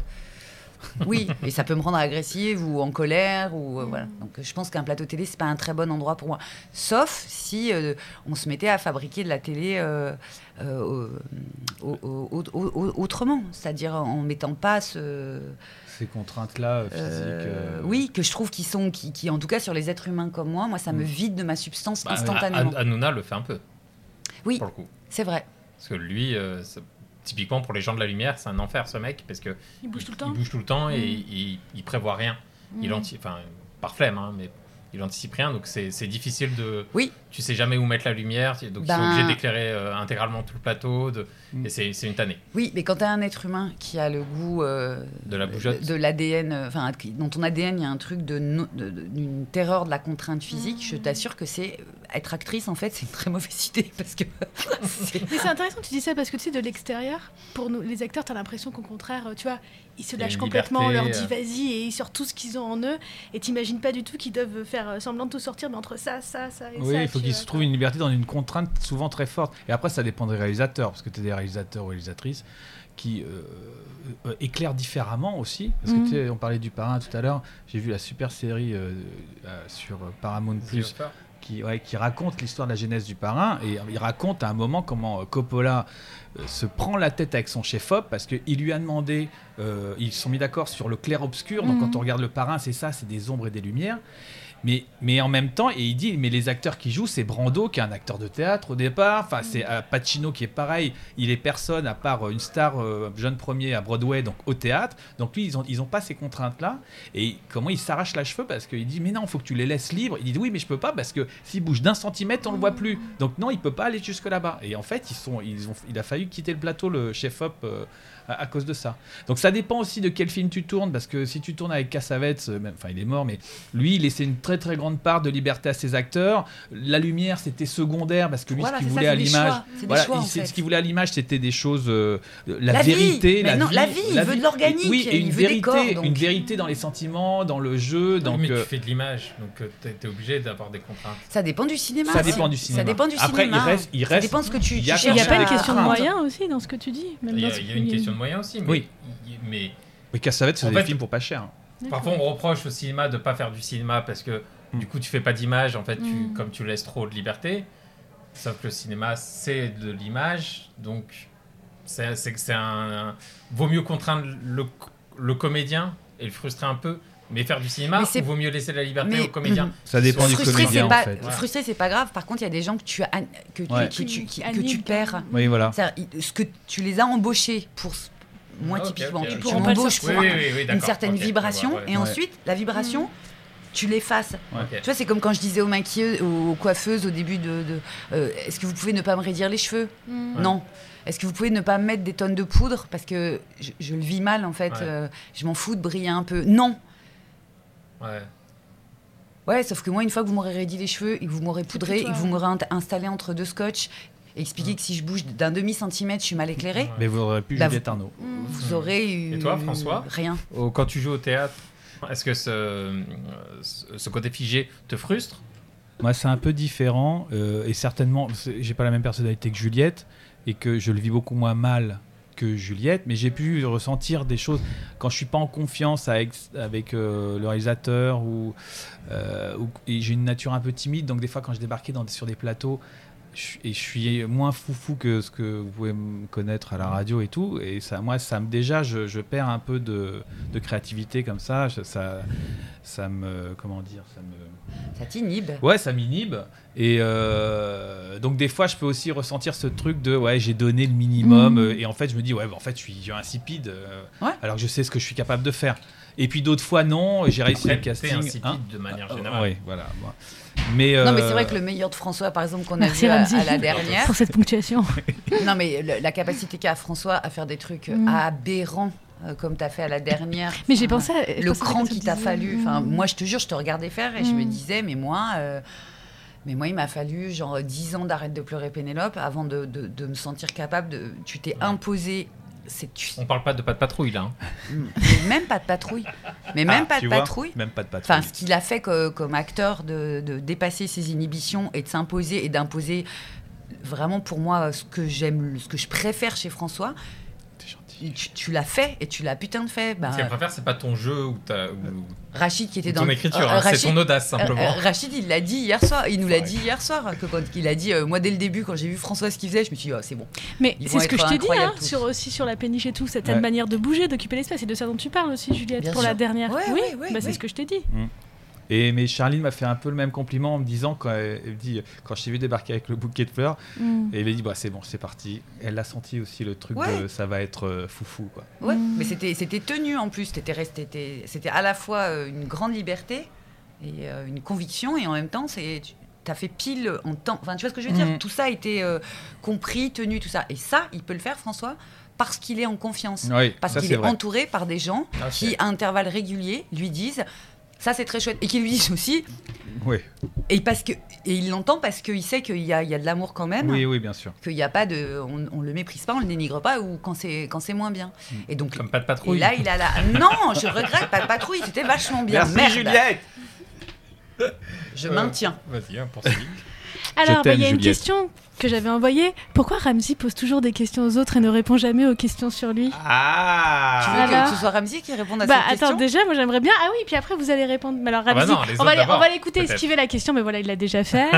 F: oui, et ça peut me rendre agressive ou en colère ou euh,
G: Mm.
F: voilà. Donc euh, je pense qu'un plateau télé c'est pas un très bon endroit pour moi. Sauf si euh, on se mettait à fabriquer de la télé euh, euh, au- au- au- au- au- autrement, c'est-à-dire en mettant pas ce
E: Ces contraintes-là, euh, physiques.
F: euh,
E: euh,
F: oui, que je trouve qui sont, qui, qui, en tout cas sur les êtres humains comme moi, moi ça me vide de ma substance
D: Bah,
F: instantanément.
D: An- Hanouna le fait un peu,
F: Oui,
D: pour le coup.
F: c'est vrai.
D: Parce que lui, euh, c'est- typiquement pour les gens de la lumière, c'est un enfer ce mec, parce que
G: Il bouge tout le
D: il
G: temps.
D: bouge tout le temps et
G: Mm.
D: il, il prévoit rien. Il
G: Mm.
D: anti- enfin, par flemme, hein, mais il anticipe rien, donc c'est c'est difficile de.
F: Oui.
D: Tu sais jamais où mettre la lumière, donc ils sont
F: Ben-
D: obligés d'éclairer euh, intégralement tout le plateau, de,
E: Mm.
D: et c'est c'est une tannée.
F: Oui, mais quand tu as un être humain qui a le goût euh,
D: De la bougeotte.
F: de, de l'A D N, euh, enfin, qui- dans ton A D N, il y a un truc de, no- de- de- d'une terreur de la contrainte physique, je t'assure que c'est être actrice, en fait, c'est une très mauvaise idée parce que c'est-
G: Mais c'est intéressant que tu dis ça parce que tu sais, de l'extérieur, pour nous, les acteurs, t'as l'impression qu'au contraire, euh, tu vois, ils se
D: Il y a
G: lâchent
D: une
G: complètement, on leur
D: liberté,
G: dit
D: euh.
G: vas-y et ils sortent tout ce qu'ils ont en eux. Et t'imagines pas du tout qu'ils doivent faire euh, semblant de tout sortir, mais entre ça, ça, ça et ça.
E: Oui, il faut
G: tu
E: qu'ils
G: vois,
E: se trouvent une liberté dans une contrainte souvent très forte. Et après, ça dépend des réalisateurs, parce que tu as des réalisateurs ou réalisatrices qui euh, euh, éclairent différemment aussi. Parce
G: Mhm.
E: que tu sais, on parlait du Parrain tout à l'heure. J'ai vu la super série euh, euh, sur Paramount Plus qui, ouais, qui raconte l'histoire de la genèse du Parrain. Et il raconte à un moment comment euh, Coppola euh, se prend la tête avec son chef-op parce qu'il lui a demandé, euh, ils se sont mis d'accord sur le clair-obscur. Donc
G: Mhm.
E: quand on regarde le Parrain, c'est ça, c'est des ombres et des lumières. Mais, mais en même temps, et il dit, mais les acteurs qui jouent, c'est Brando qui est un acteur de théâtre au départ, enfin c'est euh, Pacino qui est pareil, il est personne à part euh, une star euh, jeune premier à Broadway, donc au théâtre, donc lui ils ont, ils ont pas ces contraintes-là, et comment il s'arrache la cheveux parce qu'il dit mais non, il faut que tu les laisses libres, il dit oui mais je peux pas parce que s'il bouge d'un centimètre on le voit plus, donc non il peut pas aller jusque là-bas, et en fait ils sont, ils ont, il a fallu quitter le plateau le chef-op euh, à, à cause de ça. Donc ça dépend aussi de quel film tu tournes, parce que si tu tournes avec Cassavetes, euh, même, enfin il est mort, mais lui il laissait une très très grande part de liberté à ses acteurs. La lumière c'était secondaire parce que lui
F: Voilà,
E: ce qu'il
F: c'est
E: voulait
F: ça,
E: à
F: c'est des
E: l'image,
F: choix. C'est des
E: voilà,
F: choix,
E: il-
F: en
E: c'est-
F: fait.
E: ce qu'il voulait à l'image c'était des choses, euh, la,
F: La vie,
E: vérité,
F: mais
E: la
F: non,
E: vie,
F: la vie, il veut de l'organique,
E: oui, et une
F: il veut des
E: vérité,
F: corps, donc.
E: une vérité dans les sentiments, dans le jeu,
D: Oui,
E: donc
D: mais
E: euh,
D: tu fais de l'image, donc tu es obligé d'avoir des contraintes.
F: ça dépend du cinéma.
E: ça
F: aussi.
E: dépend du cinéma.
F: Ça dépend du
E: Après,
F: cinéma.
E: il reste, il
F: Ça
E: reste,
F: dépend ce que tu,
E: il y a
F: tu
E: quand
G: Il n'y a
F: cherches
G: pas une
F: à-
G: question de
E: crainte.
G: moyens aussi dans ce que tu dis. Même
D: Il y
G: dans
D: a,
G: ce-
D: il y a une question de moyens aussi, mais,
E: Oui.
D: il- mais
E: mais Cassavetes c'est
D: En
E: des
D: fait,
E: films pour pas cher.
G: D'accord.
D: parfois on reproche au cinéma de pas faire du cinéma parce que
E: Mm.
D: du coup tu fais pas d'image, en fait, tu,
G: Mm.
D: comme tu laisses trop de liberté. Sauf que le cinéma c'est de l'image, donc c'est c'est que c'est un, un- vaut mieux contraindre le, le comédien et le frustrer un peu Mais faire du cinéma, il vaut mieux laisser la liberté
F: mais...
D: aux comédiens.
E: Ça dépend du
F: frustré,
E: comédien,
F: pas...
E: en fait.
F: Ouais. Frustré, c'est pas grave. Par contre, il y a des gens que tu, an... que tu,
E: ouais.
F: que tu, qui, que tu perds.
E: Oui, voilà.
F: Ce que tu les as embauchés pour... Moi, ah, typiquement,
D: okay, okay,
F: tu
D: okay.
F: m'embauches pour
D: oui, oui, oui,
F: une certaine
D: okay,
F: vibration.
D: ouais, ouais.
F: Et ouais. ensuite, la vibration... Mmh. Tu l'effaces.
D: Okay.
F: Tu vois, c'est comme quand je disais aux maquilleuses, aux coiffeuses au début de, de euh, est-ce que vous pouvez ne pas me raidir les cheveux ? mmh. Non. Est-ce que vous pouvez ne pas me mettre des tonnes de poudre parce que je, je le vis mal en fait. Ouais. Euh, je m'en fous de briller un peu. Non.
D: Ouais.
F: Ouais, sauf que moi, une fois que vous m'aurez raidi les cheveux et que vous m'aurez poudré et que vous m'aurez installé entre deux scotch et expliqué mmh. que si je bouge d'un demi centimètre, je suis mal éclairée.
E: Ouais. Mais vous aurez pu bah, Juliette Arnaud.
F: Vous, vous aurez eu.
D: Et toi, François ?
F: Rien.
D: Oh, quand tu joues au théâtre. Est-ce que ce, ce côté figé te frustre ?
E: Moi, c'est un peu différent euh, et certainement, j'ai pas la même personnalité que Juliette et que je le vis beaucoup moins mal que Juliette, mais j'ai pu ressentir des choses quand je suis pas en confiance avec, avec euh, le réalisateur ou, euh, ou et j'ai une nature un peu timide, donc des fois quand je débarquais dans, sur des plateaux, je, et je suis moins foufou que ce que vous pouvez me connaître à la radio et tout, et ça, moi, ça me déjà, je, je perds un peu de, de créativité comme ça, je, ça, ça me, comment dire, ça me,
F: ça t'inhibe.
E: Ouais, ça m'inhibe, et euh, donc des fois, je peux aussi ressentir ce truc de, ouais, j'ai donné le minimum, mmh. et en fait, je me dis, ouais, bah, en fait, je suis insipide, euh, ouais. alors que je sais ce que je suis capable de faire. Et puis d'autres fois, non, j'ai réussi le casting.
D: T'es insipide hein de manière générale.
E: Euh, oui, voilà. Bon. Mais euh...
F: Non, mais c'est vrai que le meilleur de François, par exemple, qu'on a vu à, à la dernière.
G: Pour cette ponctuation.
F: Non, mais le, la capacité qu'a François à faire des trucs mm. aberrants, euh, comme tu as fait à la dernière.
G: Mais j'ai pensé à,
F: le cran qu'il t'a fallu. Enfin, mm. moi, je te jure, je te regardais faire et mm. je me disais, mais moi. Euh, Mais moi, il m'a fallu genre dix ans d'arrête de pleurer Pénélope avant de, de, de me sentir capable de. Tu t'es ouais. imposé. C'est...
D: On parle pas de pas de patrouille là. Hein.
F: Mais même pas de patrouille. Mais même
E: ah,
F: pas de patrouille.
E: Même pas de patrouille.
F: Enfin, ce qu'il a fait que, comme acteur, de, de dépasser ses inhibitions et de s'imposer et d'imposer vraiment pour moi ce que j'aime, ce que je préfère chez François. Tu, tu l'as fait et tu l'as putain de fait. Bah,
D: ce qu'elle préfère, c'est pas ton jeu ou ta. Ou...
F: Rachid qui était
D: ou
F: dans
D: ton écriture, euh, hein, Rachid, c'est ton audace simplement. Euh,
F: euh, Rachid, il l'a dit hier soir. Il nous l'a dit hier soir. Que quand il a dit, euh, moi dès le début, quand j'ai vu François ce qu'il faisait, je me suis dit, oh, c'est bon.
G: Mais Ils c'est ce que je t'ai dit, hein, sur, aussi sur la péniche et tout, cette ouais. manière de bouger, d'occuper l'espace. C'est de ça dont tu parles aussi, Juliette, Bien pour sûr. La dernière.
F: Ouais,
G: oui,
F: ouais, ouais,
G: bah,
F: ouais.
G: c'est ce que je t'ai dit.
E: Mmh. Et mais Charline m'a fait un peu le même compliment en me disant quand elle, elle dit quand je t'ai vu débarquer avec le bouquet de fleurs mm. et elle a dit bah c'est bon c'est parti. Elle a senti aussi le truc ouais. de ça va être euh, foufou quoi.
F: Ouais. Mm. Mais c'était c'était tenu en plus. T'étais resté t'étais, c'était à la fois euh, une grande liberté et euh, une conviction et en même temps c'est tu t'as fait pile en temps. Enfin tu vois ce que je veux dire. Mm. Tout ça a été euh, compris, tenu, tout ça. Et ça il peut le faire François. Parce qu'il est en confiance.
E: Oui,
F: parce
E: ça,
F: qu'il
E: c'est
F: est
E: vrai.
F: entouré par des gens okay. qui à intervalles réguliers lui disent. Ça, c'est très chouette. Et qu'il lui dise aussi.
E: Oui.
F: Et, parce que, et il l'entend parce qu'il sait qu'il y a, il y a de l'amour quand même.
E: Oui, oui, bien sûr.
F: Qu'il n'y a pas de. On ne le méprise pas, on ne le dénigre pas ou quand c'est, quand c'est moins bien.
D: Et donc, Comme pas de patrouille.
F: Et là, il a la. Non, je regrette, pas de patrouille, c'était vachement bien.
E: Merci,
F: Merde.
E: Juliette.
F: Je
D: euh,
F: maintiens.
D: Vas-y, hein, poursuis.
G: Alors, il bah, y a une question que j'avais envoyée. Pourquoi Ramzy pose toujours des questions aux autres et ne répond jamais aux questions sur lui ?
E: Ah
F: Tu veux
G: voilà.
F: que ce soit Ramzy qui réponde à
G: bah,
F: cette question ?
G: Attends, déjà, moi j'aimerais bien. Ah oui, puis après vous allez répondre. Mais alors, Ramzy,
D: ah bah non,
G: on, va
D: on
G: va l'écouter peut-être. Esquiver la question, mais voilà, il l'a déjà fait.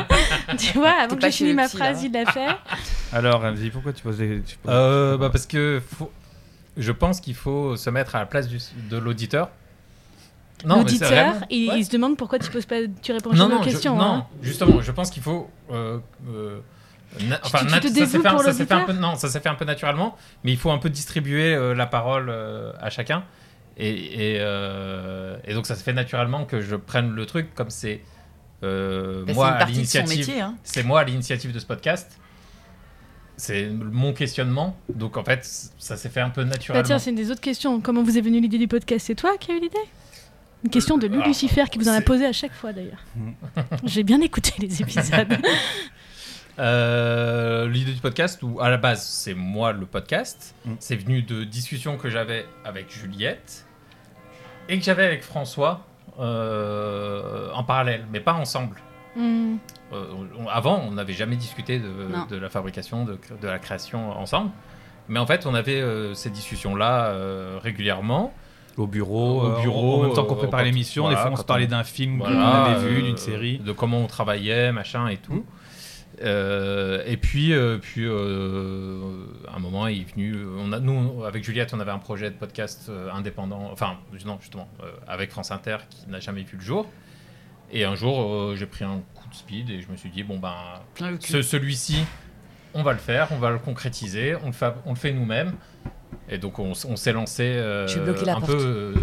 G: Tu vois, avant que j'ai fini ma phrase, là. Il l'a fait.
E: Alors, Ramzy, pourquoi tu poses des. Tu poses...
D: Euh, bah, parce que faut... je pense qu'il faut se mettre à la place du... de l'auditeur.
G: Non, l'auditeur, vraiment... il, ouais. il se demande pourquoi tu poses pas, tu réponds
D: non,
G: jamais
D: non,
G: aux questions.
D: Je,
G: hein.
D: Non, justement, je pense qu'il faut. Euh, euh, na... enfin,
G: tu, tu
D: nat...
G: te
D: ça s'est fait, un,
G: pour
D: ça s'est fait un peu. Non, ça s'est fait un peu naturellement, mais il faut un peu distribuer euh, la parole euh, à chacun, et, et, euh, et donc ça se fait naturellement que je prenne le truc comme c'est euh,
F: bah,
D: moi
F: c'est
D: à l'initiative.
F: Métier, hein.
D: C'est moi à l'initiative de ce podcast. C'est mon questionnement, donc en fait, ça s'est fait un peu naturellement.
G: Bah tiens, c'est une des autres questions. Comment vous est venue l'idée du podcast ? C'est toi qui as eu l'idée ? Une question de Lou euh, Lucifer qui vous en a posé à chaque fois d'ailleurs. J'ai bien écouté les épisodes.
D: euh, l'idée du podcast, où à la base c'est moi le podcast, mm. c'est venu de discussions que j'avais avec Juliette et que j'avais avec François euh, en parallèle, mais pas ensemble. Mm. Euh, on, avant, on n'avait jamais discuté de, de la fabrication, de, de la création ensemble, mais en fait on avait euh, ces discussions-là euh, régulièrement.
E: Au bureau,
D: au bureau,
E: euh, en même temps qu'on préparait l'émission, voilà, des fois on se parlait on... d'un film voilà, qu'on avait vu, d'une série,
D: de comment on travaillait, machin et tout. Euh, et puis, euh, puis euh, à un moment, il est venu. On a, nous, avec Juliette, on avait un projet de podcast euh, indépendant, enfin, non, justement, euh, avec France Inter, qui n'a jamais vu le jour. Et un jour, euh, j'ai pris un coup de speed et je me suis dit, bon, ben,
F: Okay.
D: ce, celui-ci, on va le faire, on va le concrétiser, on le fait, on le fait nous-mêmes. Et donc, on, on s'est lancé euh,
F: Je vais bloquer la
D: un
F: porte.
D: peu euh,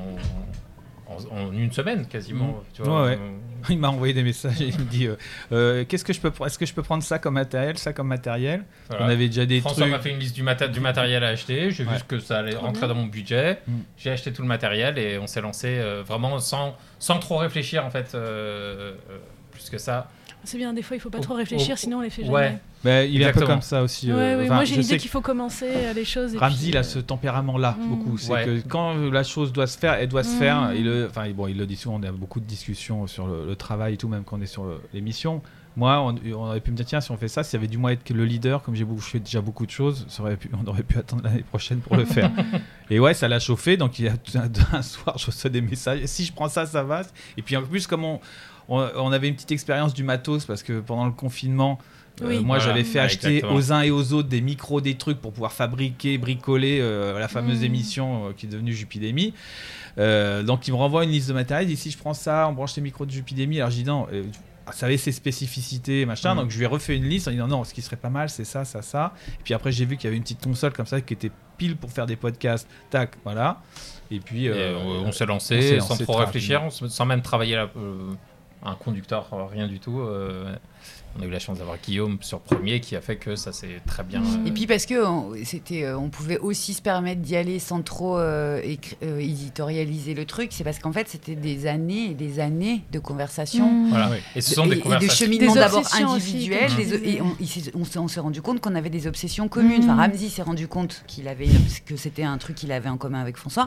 D: en, en, en une semaine, quasiment.
E: Mmh.
D: Tu vois,
E: Ouais, ouais.
D: euh,
E: Il m'a envoyé des messages et il me dit euh, euh, qu'est-ce que je peux, est-ce que je peux prendre ça comme matériel, ça comme matériel.
D: voilà.
E: On avait déjà des
D: François
E: trucs.
D: m'a fait une liste du, maté- du matériel à acheter. J'ai
E: Ouais.
D: vu que ça allait rentrer dans mon budget.
E: Mm.
D: J'ai acheté tout le matériel et on s'est lancé euh, vraiment sans, sans trop réfléchir en fait, euh, euh, plus que ça.
G: C'est bien, des fois, il faut pas
D: Oh,
G: trop réfléchir,
D: oh,
G: sinon on les fait
D: ouais.
G: jamais.
E: Bah, il est un peu
D: Exactement.
E: comme ça aussi. euh,
G: Ouais, ouais,
E: enfin,
G: moi, j'ai
E: je
G: l'idée
E: sais
G: qu'il faut commencer euh, les choses. et
E: Ramsey,
G: puis,
E: il a
G: euh,
E: ce tempérament-là
G: Mm.
E: beaucoup. C'est
D: Ouais.
E: que quand la chose doit se faire, elle doit se
G: Mm.
E: faire. Il le, enfin, bon, il le dit souvent. On a beaucoup de discussions sur le, le travail et tout, même quand on est sur le- l'émission. Moi, on, on aurait pu me dire tiens, si on fait ça, s'il y avait du moins être le leader, comme j'ai beaucoup- je fais déjà beaucoup de choses, ça aurait pu, on aurait pu attendre l'année prochaine pour le faire. Et ouais, ça l'a chauffé. Donc il y a un, un soir, je reçois des messages. Si je prends ça, ça va. Et puis en plus, comme on, on, on avait une petite expérience du matos parce que pendant le confinement. Euh,
G: Oui.
E: moi,
D: Voilà.
E: j'avais fait
D: Ouais,
E: acheter
D: exactement.
E: aux uns et aux autres des micros, des trucs pour pouvoir fabriquer, bricoler euh, la fameuse
G: Mmh.
E: émission euh, qui est devenue Jupidémie. Euh, donc, il me renvoie une liste de matériel. Il dit si je prends ça, on branche les micros de Jupidémie. Alors, je dis non, euh, ça avait ses spécificités, machin.
D: Mmh.
E: Donc, je lui ai refait une liste en disant non, ce qui serait pas mal, c'est ça, ça, ça. Et puis après, j'ai vu qu'il y avait une petite console comme ça qui était pile pour faire des podcasts. Tac, voilà. Et puis,
D: Et,
E: euh,
D: euh, on s'est
E: on
D: lancé
E: s'est
D: sans
E: lancé
D: trop
E: très
D: réfléchir, on se- sans même travailler la- euh, un conducteur, euh, rien du tout. euh, on a eu la chance d'avoir Guillaume sur premier qui a fait que ça s'est très bien. euh,
F: Et puis parce que on, c'était, euh, on pouvait aussi se permettre d'y aller sans trop euh, écri- euh, éditorialiser le truc, c'est parce qu'en fait c'était des années et des années de conversations.
G: mm.
D: voilà.
E: Oui.
D: Et ce sont
F: et,
D: des
F: et de
D: conversations.
F: cheminement
G: Des
F: d'abord
G: obsessions aussi,
F: individuel,
G: comme
F: des
G: tu
F: o-
G: disais.
F: et on, il s'est- on s'est, on s'est rendu compte qu'on avait des obsessions communes. Enfin,
G: Mhm.
F: Ramsey s'est rendu compte qu'il avait une obs- que c'était un truc qu'il avait en commun avec François.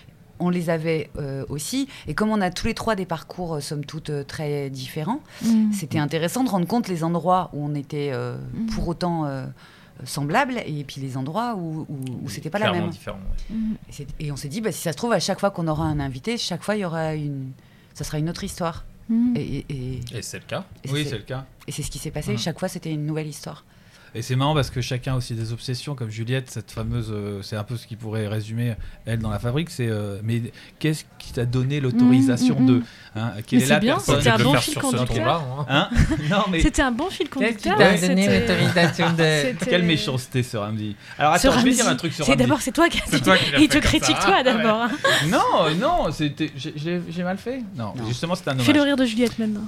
F: On les avait euh, aussi, et comme on a tous les trois des parcours euh, somme toute euh, très différents,
G: Mm.
F: c'était intéressant de rendre compte les endroits où on était euh,
G: Mhm.
F: pour autant euh, semblables, et puis les endroits où, où, où c'était pas la
D: clairement
F: même.
D: différent. ouais.
G: Mm.
F: Et, c'est- et on s'est dit, bah, si ça se trouve, à chaque fois qu'on aura un invité, chaque fois il y aura une, ça sera une autre histoire.
G: Mm.
F: Et, et, et-
D: Et c'est le cas.
F: et
E: Oui,
F: c'est,
E: c'est le cas.
F: et c'est ce qui s'est passé.
E: Mhm.
F: Chaque fois, c'était une nouvelle histoire.
E: Et c'est marrant parce que chacun a aussi des obsessions, comme Juliette, cette fameuse, euh, c'est un peu ce qui pourrait résumer elle dans la fabrique, c'est euh, mais qu'est-ce qui t'a donné l'autorisation
G: Mmh,
E: de,
G: mmh.
E: hein, quelle
G: Mais
E: est
G: c'est
E: la
G: bien,
E: personne
G: c'était un
D: de le
G: bon
D: faire
G: fil
D: sur ce
G: conducteur.
D: ton-là, hein.
E: Hein Non mais
G: C'était un bon fil
H: Qu'est-ce qui
G: conducteur.
H: t'a
G: c'était-
H: donné l'autorisation de...
G: c'était-
E: quelle méchanceté ce Ramsey. Alors
G: Sur
E: attends, je vais
G: Ramsey.
E: dire un truc sur
G: C'est
E: Ramsey.
G: d'abord c'est toi qui as
D: C'est
G: dit.
D: toi qui l'as
G: Il
D: fait
G: te
D: comme
G: critique
D: ça.
G: toi
D: Ah,
G: d'abord. hein.
E: Non, non, c'était j'ai- j'ai j'ai mal fait. Non,
F: Non.
E: justement c'était un
G: Fais le
E: hommage.
G: rire de Juliette maintenant.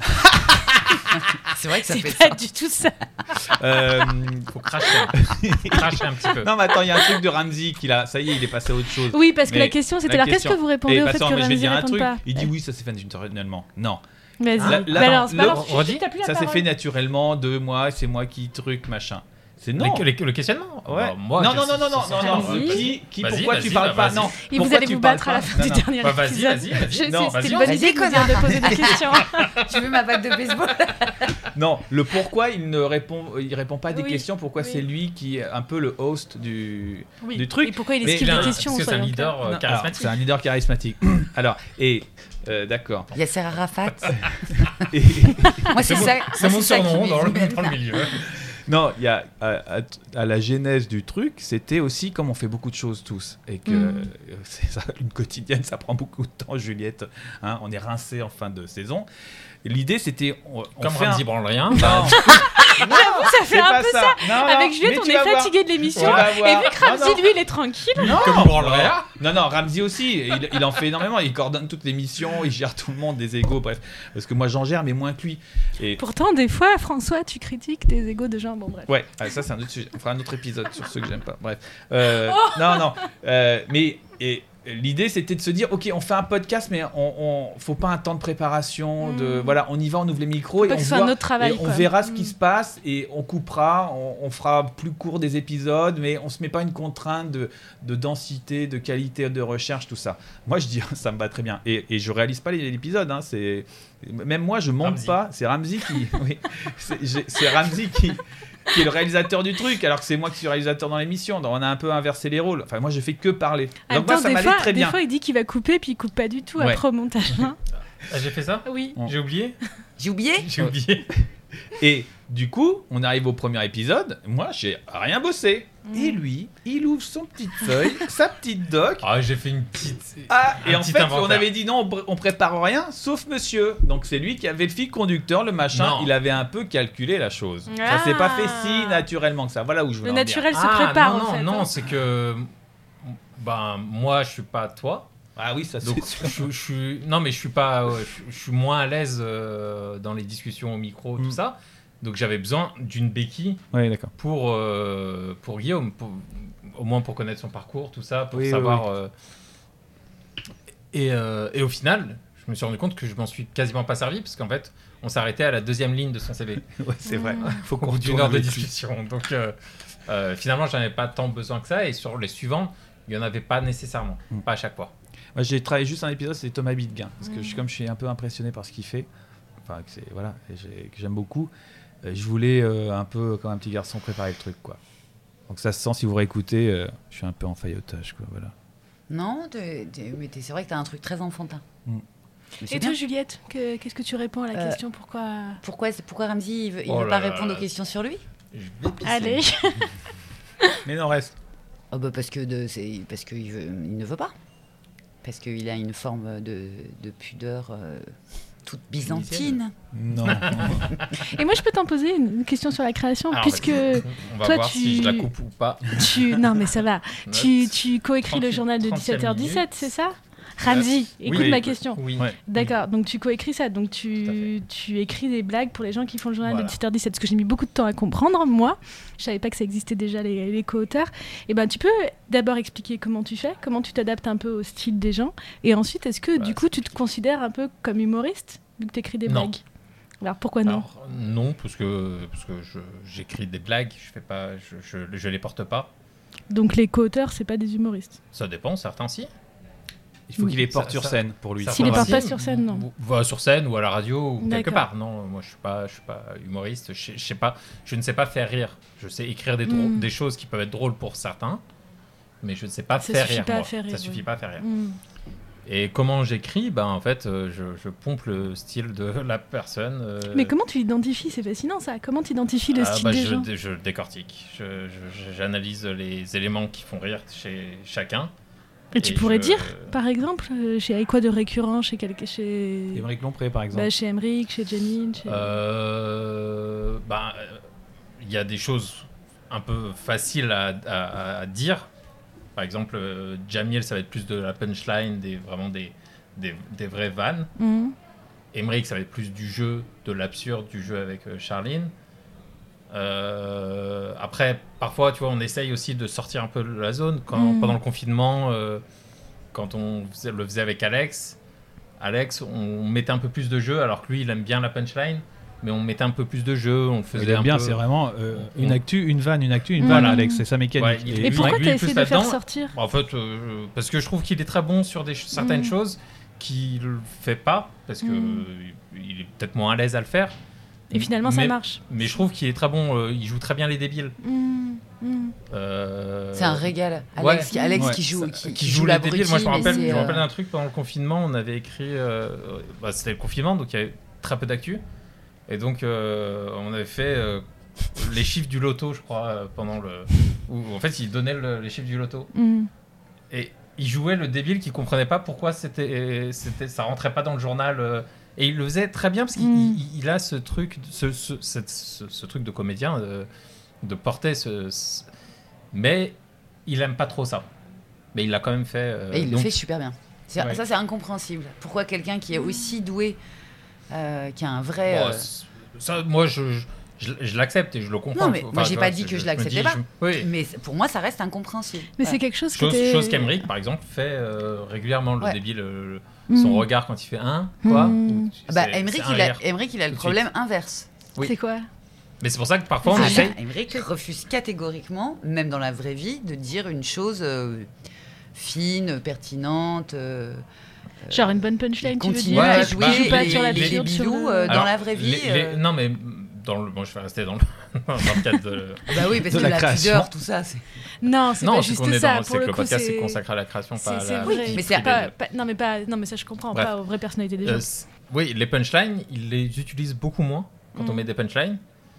F: C'est vrai que ça
G: C'est
F: fait
G: pas
F: ça.
G: du tout ça.
E: Euh,
D: Faut cracher, un- cracher un petit peu.
E: non mais attends, il y a un truc de Ramsey qui a, ça y est, il est passé à autre chose.
G: Oui, parce que
E: Mais
G: la question c'était
E: la
G: alors qu'est-ce
E: question-
G: que vous répondez
E: Et
G: au
E: bah,
G: fait que
E: attends, mais je vais
G: Ramsey
E: dire un
G: répond
E: truc.
G: pas.
E: Il dit oui, ça s'est fait naturellement. Non.
G: Vas-y.
E: Là- là,
G: Bah alors,
E: non,
G: c'est
E: le-
G: pas grave.
D: redis.
G: T'as plus la
E: Ça s'est
G: parole.
E: fait naturellement de moi, c'est moi qui truc machin. C'est non.
D: Les- les- le questionnement
E: Ouais.
D: Bah, moi,
E: non,
D: je-
E: non, non, non, non,
D: c'est-
E: non, non.
G: Vas-y.
E: Qui, qui,
D: Vas-y,
E: pourquoi tu
D: vas-y,
E: parles
D: bah,
E: pas
D: vas-y.
E: Non.
G: Et vous
E: pourquoi
G: allez
E: tu
G: vous
E: parles
G: battre à
E: pas
G: la fin
E: Non,
G: du
E: non.
G: dernier
D: Bah, vas-y,
G: épisode.
D: vas-y, vas-y.
G: Je sais,
E: Non,
G: c'était
E: vas-y.
G: une bonne
F: Vas-y,
G: idée que vous
F: connard.
G: de poser des questions.
F: Tu veux ma batte de baseball?
E: Non, le pourquoi il ne répond, il répond pas à des
G: Oui,
E: questions. Pourquoi
G: oui.
E: c'est lui qui est un peu le host du,
G: Oui.
E: du truc.
G: Et pourquoi il
E: Mais
G: esquive
E: il a
G: les
E: un-
G: questions
D: Parce que c'est un
G: soyons
D: leader
G: clairs.
D: euh,
E: Non, alors,
D: charismatique.
E: c'est un leader charismatique. Alors, et euh, d'accord.
F: Yasser Arafat.
E: Et-
F: Moi, c'est ça.
D: C'est
F: moi,
D: mon
F: ça qui
D: surnom
F: m'est
D: dans le,
F: venu.
D: dans le milieu.
E: Non, il y a à, à- à la genèse du truc, c'était aussi comme on fait beaucoup de choses tous et que
G: Mm.
E: euh, c'est ça, une quotidienne, ça prend beaucoup de temps, Juliette. Hein, on est rincé en fin de saison. Et l'idée, c'était on, on
D: Comme
E: fait
D: Ramsey
E: un...
D: branle rien.
E: Non,
G: Ça fait
E: c'est
G: un
E: pas
G: peu
E: ça. Non, non,
G: Avec Juliette,
E: mais
G: on
E: tu
G: est
E: vas voir.
G: fatigué de l'émission.
E: Tu vas voir.
G: Et vu que
E: Non,
G: Ramsey,
E: non.
G: lui, il est tranquille.
E: Non,
D: Comme il branle rien.
E: non, non, Ramsey aussi, il, il en fait énormément, il coordonne toutes les missions, il gère tout le monde, des égos, bref. Parce que moi j'en gère, mais moins que lui. Et
G: Pourtant, des fois, François, tu critiques des égos de gens. Bon, bref.
E: ouais, ah, ça c'est un autre sujet. On fera un autre épisode sur ceux que j'aime pas. Bref. Euh, non, non. euh, mais et, l'idée c'était de se dire, ok, on fait un podcast, mais on, on faut pas un temps de préparation. De
G: Mm.
E: voilà, on y va, on ouvre les micros
G: Faut
E: et
G: pas
E: on
G: que ce soit
E: voit,
G: un autre travail,
E: et on
G: quoi.
E: verra ce qui
G: Mm.
E: se passe et on coupera, on, on fera plus court des épisodes, mais on se met pas une contrainte de, de densité, de qualité de recherche, tout ça. Moi je dis, ça me va très bien et, et je réalise pas les- l'épisode. Hein, c'est même moi je monte
D: Ramsey.
E: pas. C'est Ramsey qui, oui, c'est j'ai- c'est Ramsey qui qui est le réalisateur du truc, alors que c'est moi qui suis réalisateur dans l'émission. Donc on a un peu inversé les rôles. Enfin, moi, j'ai fait que parler.
G: En même
E: Donc moi,
G: temps,
E: ça
G: des
E: m'allait
G: fois,
E: très
G: des
E: bien.
G: fois, il dit qu'il va couper, puis il coupe pas du tout
E: Ouais.
G: après au montage. hein.
D: Ah, j'ai fait ça
G: Oui.
E: Ouais.
D: J'ai oublié
F: J'ai oublié.
D: J'ai oublié.
E: Et du coup, on arrive au premier épisode. Moi, j'ai rien bossé.
G: Mmh.
E: Et lui, il ouvre son petite feuille, sa petite doc.
D: Ah, j'ai fait une petite.
E: Ah, et
D: un
E: en
D: petit
E: fait,
D: inventaire.
E: on avait dit non, on pr- on prépare rien, sauf monsieur. Donc c'est lui qui avait le fil conducteur, le machin.
D: Non.
E: Il avait un peu calculé la chose.
G: Ah.
E: Ça s'est pas fait si naturellement que ça. Voilà où je veux
G: Le
E: en venir.
G: naturel se
D: Ah,
G: prépare
D: non,
G: en
D: non,
G: fait.
D: non,
G: hein.
D: c'est que. Ben, moi, je suis pas toi.
E: Ah oui, ça c'est
D: Donc,
E: sûr.
D: je, je suis. Non, mais je suis pas. ouais, je, je suis moins à l'aise euh, dans les discussions au micro,
E: Mm.
D: tout ça. Donc, j'avais besoin d'une béquille
E: Oui, d'accord.
D: pour, euh, pour Guillaume, pour- au moins pour connaître son parcours, tout ça, pour
E: Oui, oui,
D: savoir.
E: oui.
D: euh, et, euh, et au final, je me suis rendu compte que je m'en suis quasiment pas servi, parce qu'en fait, on s'arrêtait à la deuxième ligne de son C V,
E: Ouais, c'est vrai. Faut
D: au
E: qu'on
D: bout d'une
E: retourne
D: heure de
E: avec lui.
D: discussion. Donc, euh, euh, finalement, j'en avais pas tant besoin que ça, et sur les suivantes, il y en avait pas nécessairement,
E: Mm.
D: pas à chaque fois.
E: Moi, j'ai travaillé juste un épisode, c'est Thomas Bidguin. Parce que je, comme je suis un peu impressionné par ce qu'il fait, enfin, que, c'est, voilà, et j'ai- que j'aime beaucoup, euh, je voulais euh, un peu, comme un petit garçon, préparer le truc, quoi. Donc ça se sent, si vous réécoutez, euh, je suis un peu en faillotage, quoi, voilà.
F: Non, t'es- t'es- mais t'es- c'est vrai que t'as un truc très enfantin.
E: Mm.
F: Mais c'est
G: Et
F: bien.
G: toi, Juliette, que- qu'est-ce que tu réponds à la
F: Euh,
G: question? Pourquoi
F: Pourquoi, pourquoi Ramzi, il veut, il
D: Oh
F: veut
D: là
F: pas
D: là
F: répondre
D: là.
F: aux questions sur lui?
D: Je vais pisser.
G: Allez.
E: Mais non, reste.
F: Oh bah parce que de, c'est parce qu'il veut, il ne veut pas. Parce qu'il a une forme de, de pudeur euh, toute byzantine.
E: Non.
G: Et moi, je peux t'en poser une question sur la création,
D: Alors,
G: puisque
D: vas-y, on va
G: toi,
D: voir
G: tu-
D: si je la coupe ou pas.
G: tu... Non, mais ça va. tu,
D: Note.
G: tu coécris le
D: trente-huit,
G: journal de
D: trentième
G: dix-sept heures dix-sept,
D: minute.
G: c'est ça? Ramzi, écoute
D: Oui,
G: ma
D: oui,
G: question.
D: Oui.
E: Ouais.
G: D'accord, donc tu coécris ça, donc
D: Tout à
G: tu,
D: fait.
G: tu écris des blagues pour les gens qui font le journal
D: Voilà.
G: de dix-sept heures dix-sept, ce que j'ai mis beaucoup de temps à comprendre, moi. Je savais pas que ça existait déjà, les, les co-auteurs. Et ben, tu peux d'abord expliquer comment tu fais, comment tu t'adaptes un peu au style des gens, et ensuite, est-ce que
D: Bah,
G: du coup, tu te considères un peu comme humoriste, vu que tu écris des
D: Non.
G: blagues? Alors pourquoi non?
D: Alors, non, parce que, parce que je- j'écris des blagues, je fais pas, je, je, je les porte pas.
G: Donc les co-auteurs, c'est pas des humoristes.
D: Ça dépend, certains si.
E: Il faut
G: Oui.
E: qu'il les porte
D: Ça-
E: sur
D: ça-
E: scène pour lui.
D: Ça
G: S'il les
D: va
G: porte
D: si.
G: pas sur scène, non.
D: Ou- Va sur scène ou à la radio ou quelque
G: D'accord.
D: part. Non, moi je suis pas, je suis pas humoriste. Je, sais- je sais pas, je ne sais pas faire rire. Je sais écrire des, drôles-
G: Mm.
D: des choses qui peuvent être drôles pour certains, mais je ne sais pas
G: Ça
D: faire
G: suffit
D: rire.
G: pas à
D: moi.
G: faire rire,
D: Ça suffit
G: oui.
D: pas à faire rire.
G: Hmm.
D: Et comment j'écris, ben en fait, euh, je, je pompe le style de la personne. euh,
G: Mais comment tu identifies? C'est fascinant ça. Comment tu identifies le
D: ah,
G: style
D: bah,
G: des
D: je,
G: gens?
D: dé- je décortique. Je- je- J'analyse les éléments qui font rire chez chacun.
G: Et tu
D: et
G: pourrais
D: je-
G: dire, par exemple, euh, chez quoi de récurrent, chez quelqu'un, chez,
E: Émeric Lompré, par exemple.
G: bah, chez Emmerich, chez Janine, chez...
D: Euh, bah, euh, il y a des choses un peu faciles à, à- à dire. Par exemple, euh, Jamil, ça va être plus de la punchline, des, vraiment des, des, des vraies vannes.
G: Mhm.
D: Emmerich, ça va être plus du jeu, de l'absurde, du jeu avec euh, Charline. Euh, après, parfois, tu vois, on essaye aussi de sortir un peu de la zone. Quand,
G: Mm.
D: Pendant le confinement, euh, quand on faisait- le faisait avec Alex, Alex, on mettait un peu plus de jeu, alors que lui, il aime bien la punchline, mais on mettait un peu plus de jeu, on le faisait
E: Il aime
D: un
E: bien,
D: peu...
E: c'est vraiment euh,
D: on-
E: une actu, une vanne, une actu, une
G: Mm.
E: vanne,
G: Voilà.
E: Alex. C'est sa mécanique.
D: Ouais, il-
E: Et
G: Et
D: lui,
G: pourquoi
D: lui,
G: t'as
D: plus
G: essayé de le faire
D: là-dedans.
G: sortir?
D: En fait, euh, parce que je trouve qu'il est très bon sur des ch- certaines
G: Mm.
D: choses qu'il ne fait pas, parce qu'il
G: Mm.
D: il est peut-être moins à l'aise à le faire.
G: Et finalement, ça
D: mais,
G: marche.
D: Mais je trouve qu'il est très bon, euh, il joue très bien les débiles.
G: Mhm. Mhm.
D: Euh,
F: C'est un régal.
D: ouais.
F: Alex, qui, Alex
E: Ouais.
F: qui joue,
D: Ça-
F: qui,
D: qui
F: qui
D: joue
F: la
D: les débiles. Moi, je me
F: brutine,
D: rappelle,
F: et
D: je me
F: c'est,
D: rappelle
F: euh,
D: d'un truc pendant le confinement, on avait écrit. euh, bah, c'était le confinement, donc il y avait très peu d'actu. Et donc, euh, on avait fait euh, les chiffres du loto, je crois, euh, pendant le. Où, en fait, il donnait le- les chiffres du loto.
G: Mhm.
D: Et il jouait le débile qui comprenait pas pourquoi c'était, c'était, ça rentrait pas dans le journal. euh, et il le faisait très bien parce qu'il
G: Mm.
D: il- il a ce truc, ce, ce, cette- ce- ce truc de comédien, de, de porter ce, ce- mais il aime pas trop ça. Mais il l'a quand même fait. euh,
F: Et il le
D: donc-
F: fait super bien. C'est-
D: Ouais.
F: Ça, c'est incompréhensible. Pourquoi quelqu'un qui est aussi doué, euh, qui a un vrai.
D: Bon,
F: euh,
D: c'est- ça, moi, je, je, je- je l'accepte et je le comprends.
F: Non, mais
D: Enfin,
F: moi, j'ai
D: tu
F: pas
D: vois,
F: dit que je
D: me
F: l'acceptais
D: dis,
F: pas.
D: je- oui.
F: Mais c'est- pour moi, ça reste incompréhensible.
G: Mais
F: Voilà.
G: c'est quelque chose que
D: Chose,
G: t'es-
D: chose qu'Emeric, par exemple, fait euh, régulièrement, le
F: Ouais.
D: débile, euh,
G: Mhm.
D: son regard quand il fait un, quoi.
G: Mhm.
D: c'est-
F: Bah,
D: c'est
F: Emmerich,
D: un
F: il, a,
D: rire.
F: Emmerich, il a le
D: Tout de
F: problème inverse.
D: Oui.
G: C'est quoi?
D: Mais c'est pour ça que parfois on
F: Ah,
D: essaye.
F: bah, Emmerich refuse catégoriquement, même dans la vraie vie, de dire une chose euh, fine, pertinente. euh,
G: Genre une bonne punchline, tu veux
F: continue
G: dire?
F: à
D: Ouais,
F: jouer
D: bah,
G: Tu joues pas
F: les,
G: sur
F: les,
G: l'absurde,
F: les
G: sur
F: bidous
G: le-
F: euh, dans
D: Alors,
F: la vraie vie.
D: les- les-
F: euh,
D: Non, mais dans le, bon, je vais rester dans le, dans le cadre de.
F: Bah oui, parce
E: de
F: que
E: la
F: la,
E: création.
F: pudeur, tout ça, c'est.
G: Non, c'est
D: Non,
G: pas
D: c'est
G: juste
D: qu'on est
G: ça.
D: dans.
G: Pour
D: C'est que
G: le
D: le
G: coup,
D: podcast c'est
G: c'est
D: consacré à la création, pas
G: c'est
D: à
G: c'est
D: la.
G: vrai.
F: Oui, mais
D: vie
F: c'est
D: privée.
G: pas, pas- non mais pas non mais ça je comprends
D: Bref.
G: pas aux vraies personnalités des gens.
D: Euh, c- oui, les punchlines, il les utilise beaucoup moins quand
G: Mm.
D: on met des punchlines.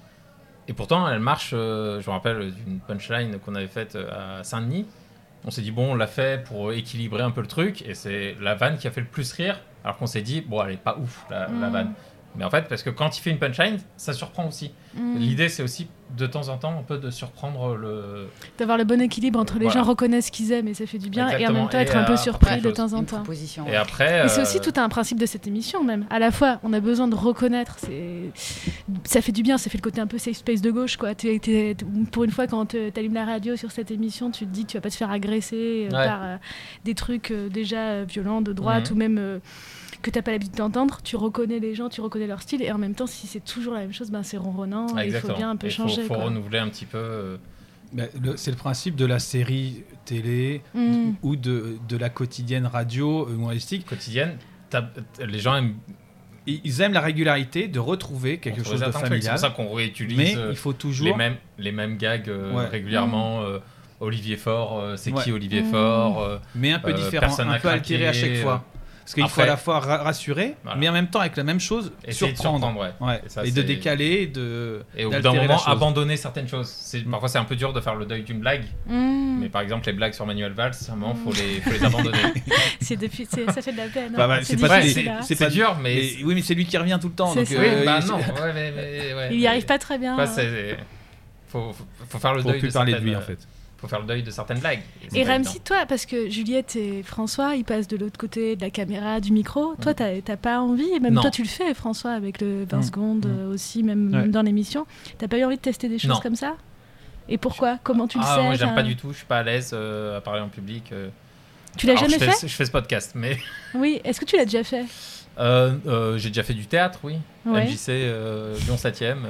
D: Et pourtant, elle marche. Euh, je me rappelle d'une punchline qu'on avait faite à Saint-Denis. On s'est dit, bon, on l'a fait pour équilibrer un peu le truc. Et c'est la vanne qui a fait le plus rire. Alors qu'on s'est dit, bon, elle est pas ouf, la,
G: Mm.
D: la vanne. Mais en fait, parce que quand il fait une punchline, ça surprend aussi.
G: Mm.
D: L'idée, c'est aussi de temps en temps un peu de surprendre le.
G: D'avoir le bon équilibre entre les
D: Voilà.
G: gens reconnaissent ce qu'ils aiment et ça fait du bien, et en
D: Exactement.
G: même temps
D: Et,
G: être un peu
D: euh,
G: surpris
D: après,
G: de
D: chose-
G: temps en
F: Une
G: temps.
F: proposition.
D: Et
F: ouais.
D: après.
G: Mais c'est
D: euh,
G: aussi tout un principe de cette émission même. À la fois, on a besoin de reconnaître, c'est... ça fait du bien, ça fait le côté un peu safe space de gauche, quoi. T'es- t'es- t'es- pour une fois, quand tu allumes la radio sur cette émission, tu te dis tu vas pas te faire agresser euh,
D: Ouais.
G: par euh, des trucs euh, déjà euh, violents de droite
D: Mhm.
G: ou même euh, que t'as pas l'habitude d'entendre. Tu reconnais les gens, tu reconnais leur style, et en même temps, si c'est toujours la même chose, ben c'est ronronnant. Et il faut
D: Exactement.
G: bien un peu
D: Et faut-
G: changer.
D: faut
G: quoi.
D: renouveler un petit peu. euh,
E: Bah, le- c'est le principe de la série télé
G: Mm.
E: ou de, de la quotidienne radio euh, humoristique.
D: quotidienne. T'as- Les gens aiment
E: Ils ils aiment la régularité de retrouver quelque
D: retrouver
E: chose de
D: certains trucs. C'est
E: familial,
D: pour ça qu'on réutilise
E: mais
D: euh,
E: il faut
D: les,
E: toujours...
D: mêmes, les mêmes gags euh,
E: Ouais.
D: régulièrement. euh, Olivier Faure, euh, c'est
E: Ouais.
D: qui Olivier
G: Mmh.
D: Faure euh,
E: mais un peu
D: Euh,
E: différent,
D: personne
E: un
D: n'a
E: peu altéré à
D: craqué,
E: chaque fois. Parce qu'il faut
D: après-
E: à la fois ra- rassurer,
D: Voilà.
E: mais en même temps avec la même chose,
D: essayer de
E: surprendre.
D: surprendre, ouais.
E: Ouais.
D: Et ça,
E: Et de
D: c'est-
E: décaler, de
D: Et au bout d'un
E: d'altérer la
D: moment,
E: chose.
D: abandonner certaines choses. C'est, parfois, c'est un peu dur de faire le deuil d'une blague.
G: Mm.
D: Mais par exemple, les blagues sur Manuel Valls, à un moment, il faut les, faut les abandonner.
G: C'est depuis, c'est- ça fait de la peine.
E: Bah,
G: hein.
E: bah,
G: c'est
E: c'est pas-
G: difficile,
E: c'est-
G: hein.
D: c'est,
E: c'est pas-
D: dur, mais.
E: Mais- oui, mais c'est lui qui revient tout le temps.
G: C'est
E: donc,
G: ça.
D: Oui,
E: euh,
D: bah
E: il-
D: non. Ouais, mais, mais- ouais,
G: Il y
D: mais-
G: arrive pas très bien.
D: Pas,
G: hein.
D: c'est- faut, faut, faut faire le
E: faut
D: deuil
E: plus
D: de
E: parler de
D: certaines,
E: lui en fait.
D: Faut faire le deuil de certaines blagues. c'est
G: Et
D: pas
G: Ramzy,
D: évident.
G: toi, parce que Juliette et François, ils passent de l'autre côté de la caméra, du micro. Toi, t'as t'as pas envie, et même
D: Non.
G: toi, tu le fais, François, avec le vingt
E: Mm.
G: secondes
E: Mm.
G: euh, aussi, même,
E: Ouais.
G: même dans l'émission. T'as pas eu envie de tester des choses
D: Non.
G: comme ça? Et pourquoi? Comment tu le
D: Ah,
G: sais?
D: moi, j'aime
G: ça-
D: pas du tout. Je suis pas à l'aise euh, à parler en public. euh.
G: Tu l'as
D: Alors,
G: jamais
D: je fais,
G: fait?
D: Je fais ce podcast, mais.
G: Oui. Est-ce que tu l'as déjà fait?
D: Euh, euh, j'ai déjà fait du théâtre, oui.
G: Ouais.
D: M J C, euh, Lyon septième.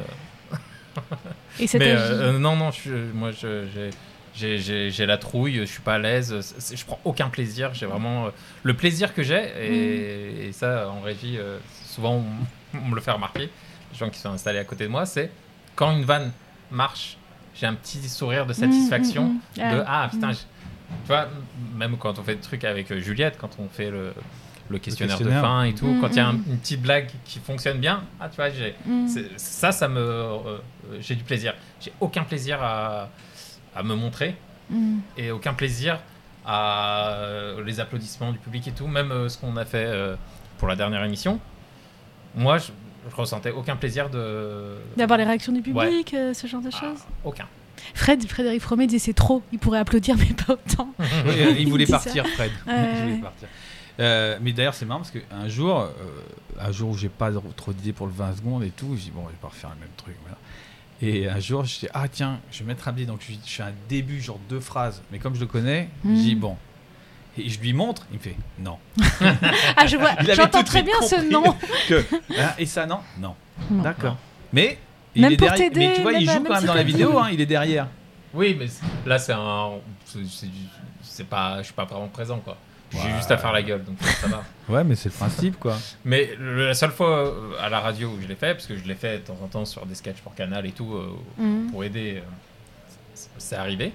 G: Et ça
D: Mais
G: t'a-
D: euh, euh, non, non, je, suis- moi, je- j'ai, j'ai, j'ai, j'ai la trouille, je suis pas à l'aise, c'est- c'est- je prends aucun plaisir. J'ai vraiment euh, le plaisir que j'ai, et, et ça, en régie, euh, souvent on, on me le fait remarquer. Les gens qui sont installés à côté de moi, c'est quand une vanne marche, j'ai un petit sourire de satisfaction.
G: Mm, mm, mm.
D: De
G: Ah,
D: ah putain,
G: mm.
D: je- tu vois, même quand on fait des trucs avec euh, Juliette, quand on fait le, le questionnaire,
E: questionnaire.
D: de fin et tout,
G: Mm,
D: quand il y a un-
G: mm.
D: une petite blague qui fonctionne bien, ah tu vois, j'ai,
G: Mm.
D: c'est- ça, ça me, euh, j'ai du plaisir. J'ai aucun plaisir à, à me montrer
G: Mm.
D: et aucun plaisir à euh, les applaudissements du public et tout, même euh, ce qu'on a fait euh, pour la dernière émission. Moi, je, je ressentais aucun plaisir de
G: D'avoir les réactions du
D: Ouais.
G: public, euh, ce genre de
D: Ah,
G: choses.
D: aucun.
G: Fred, Frédéric Fromet disait c'est trop, il pourrait applaudir mais pas autant.
E: Oui, euh, il
G: Il
E: voulait
G: dit ça.
E: partir, Fred.
G: Ouais,
E: Il voulait
G: ouais.
E: partir. Euh, mais d'ailleurs, c'est marrant parce qu'un jour, euh, un jour où j'ai pas trop d'idées pour le vingt secondes et tout, je dis bon, je vais pas refaire le même truc. Voilà. Et un jour, je dis ah tiens, je vais mettre un billet. Donc je, je fais un début, genre deux phrases. Mais comme je le connais,
G: Mm.
E: je dis bon. Et je lui montre, il me fait non.
G: Ah, je vois,
E: Il avait
G: j'entends
E: tout de
G: très
E: suite
G: bien ce
E: compris
G: nom.
E: que, hein, et ça, non Non.
G: Non.
E: D'accord. Mais il
G: Même
E: est
G: pour
E: derrière.
G: t'aider,
E: Mais tu vois, il
G: même-
E: joue
G: même
E: quand même
G: si
E: dans la
G: t'as dit-
E: vidéo, hein, il est derrière.
D: Oui, mais c'est- là c'est un, c'est, c'est, du- c'est pas, je suis pas vraiment présent quoi. J'ai
E: Ouais.
D: juste à faire la gueule, donc ça va.
E: Ouais, mais c'est le principe, quoi.
D: Mais le- la seule fois euh, à la radio où je l'ai fait, parce que je l'ai fait de temps en temps sur des sketchs pour Canal et tout, euh,
G: Mm.
D: pour aider, euh, c'est- c'est arrivé.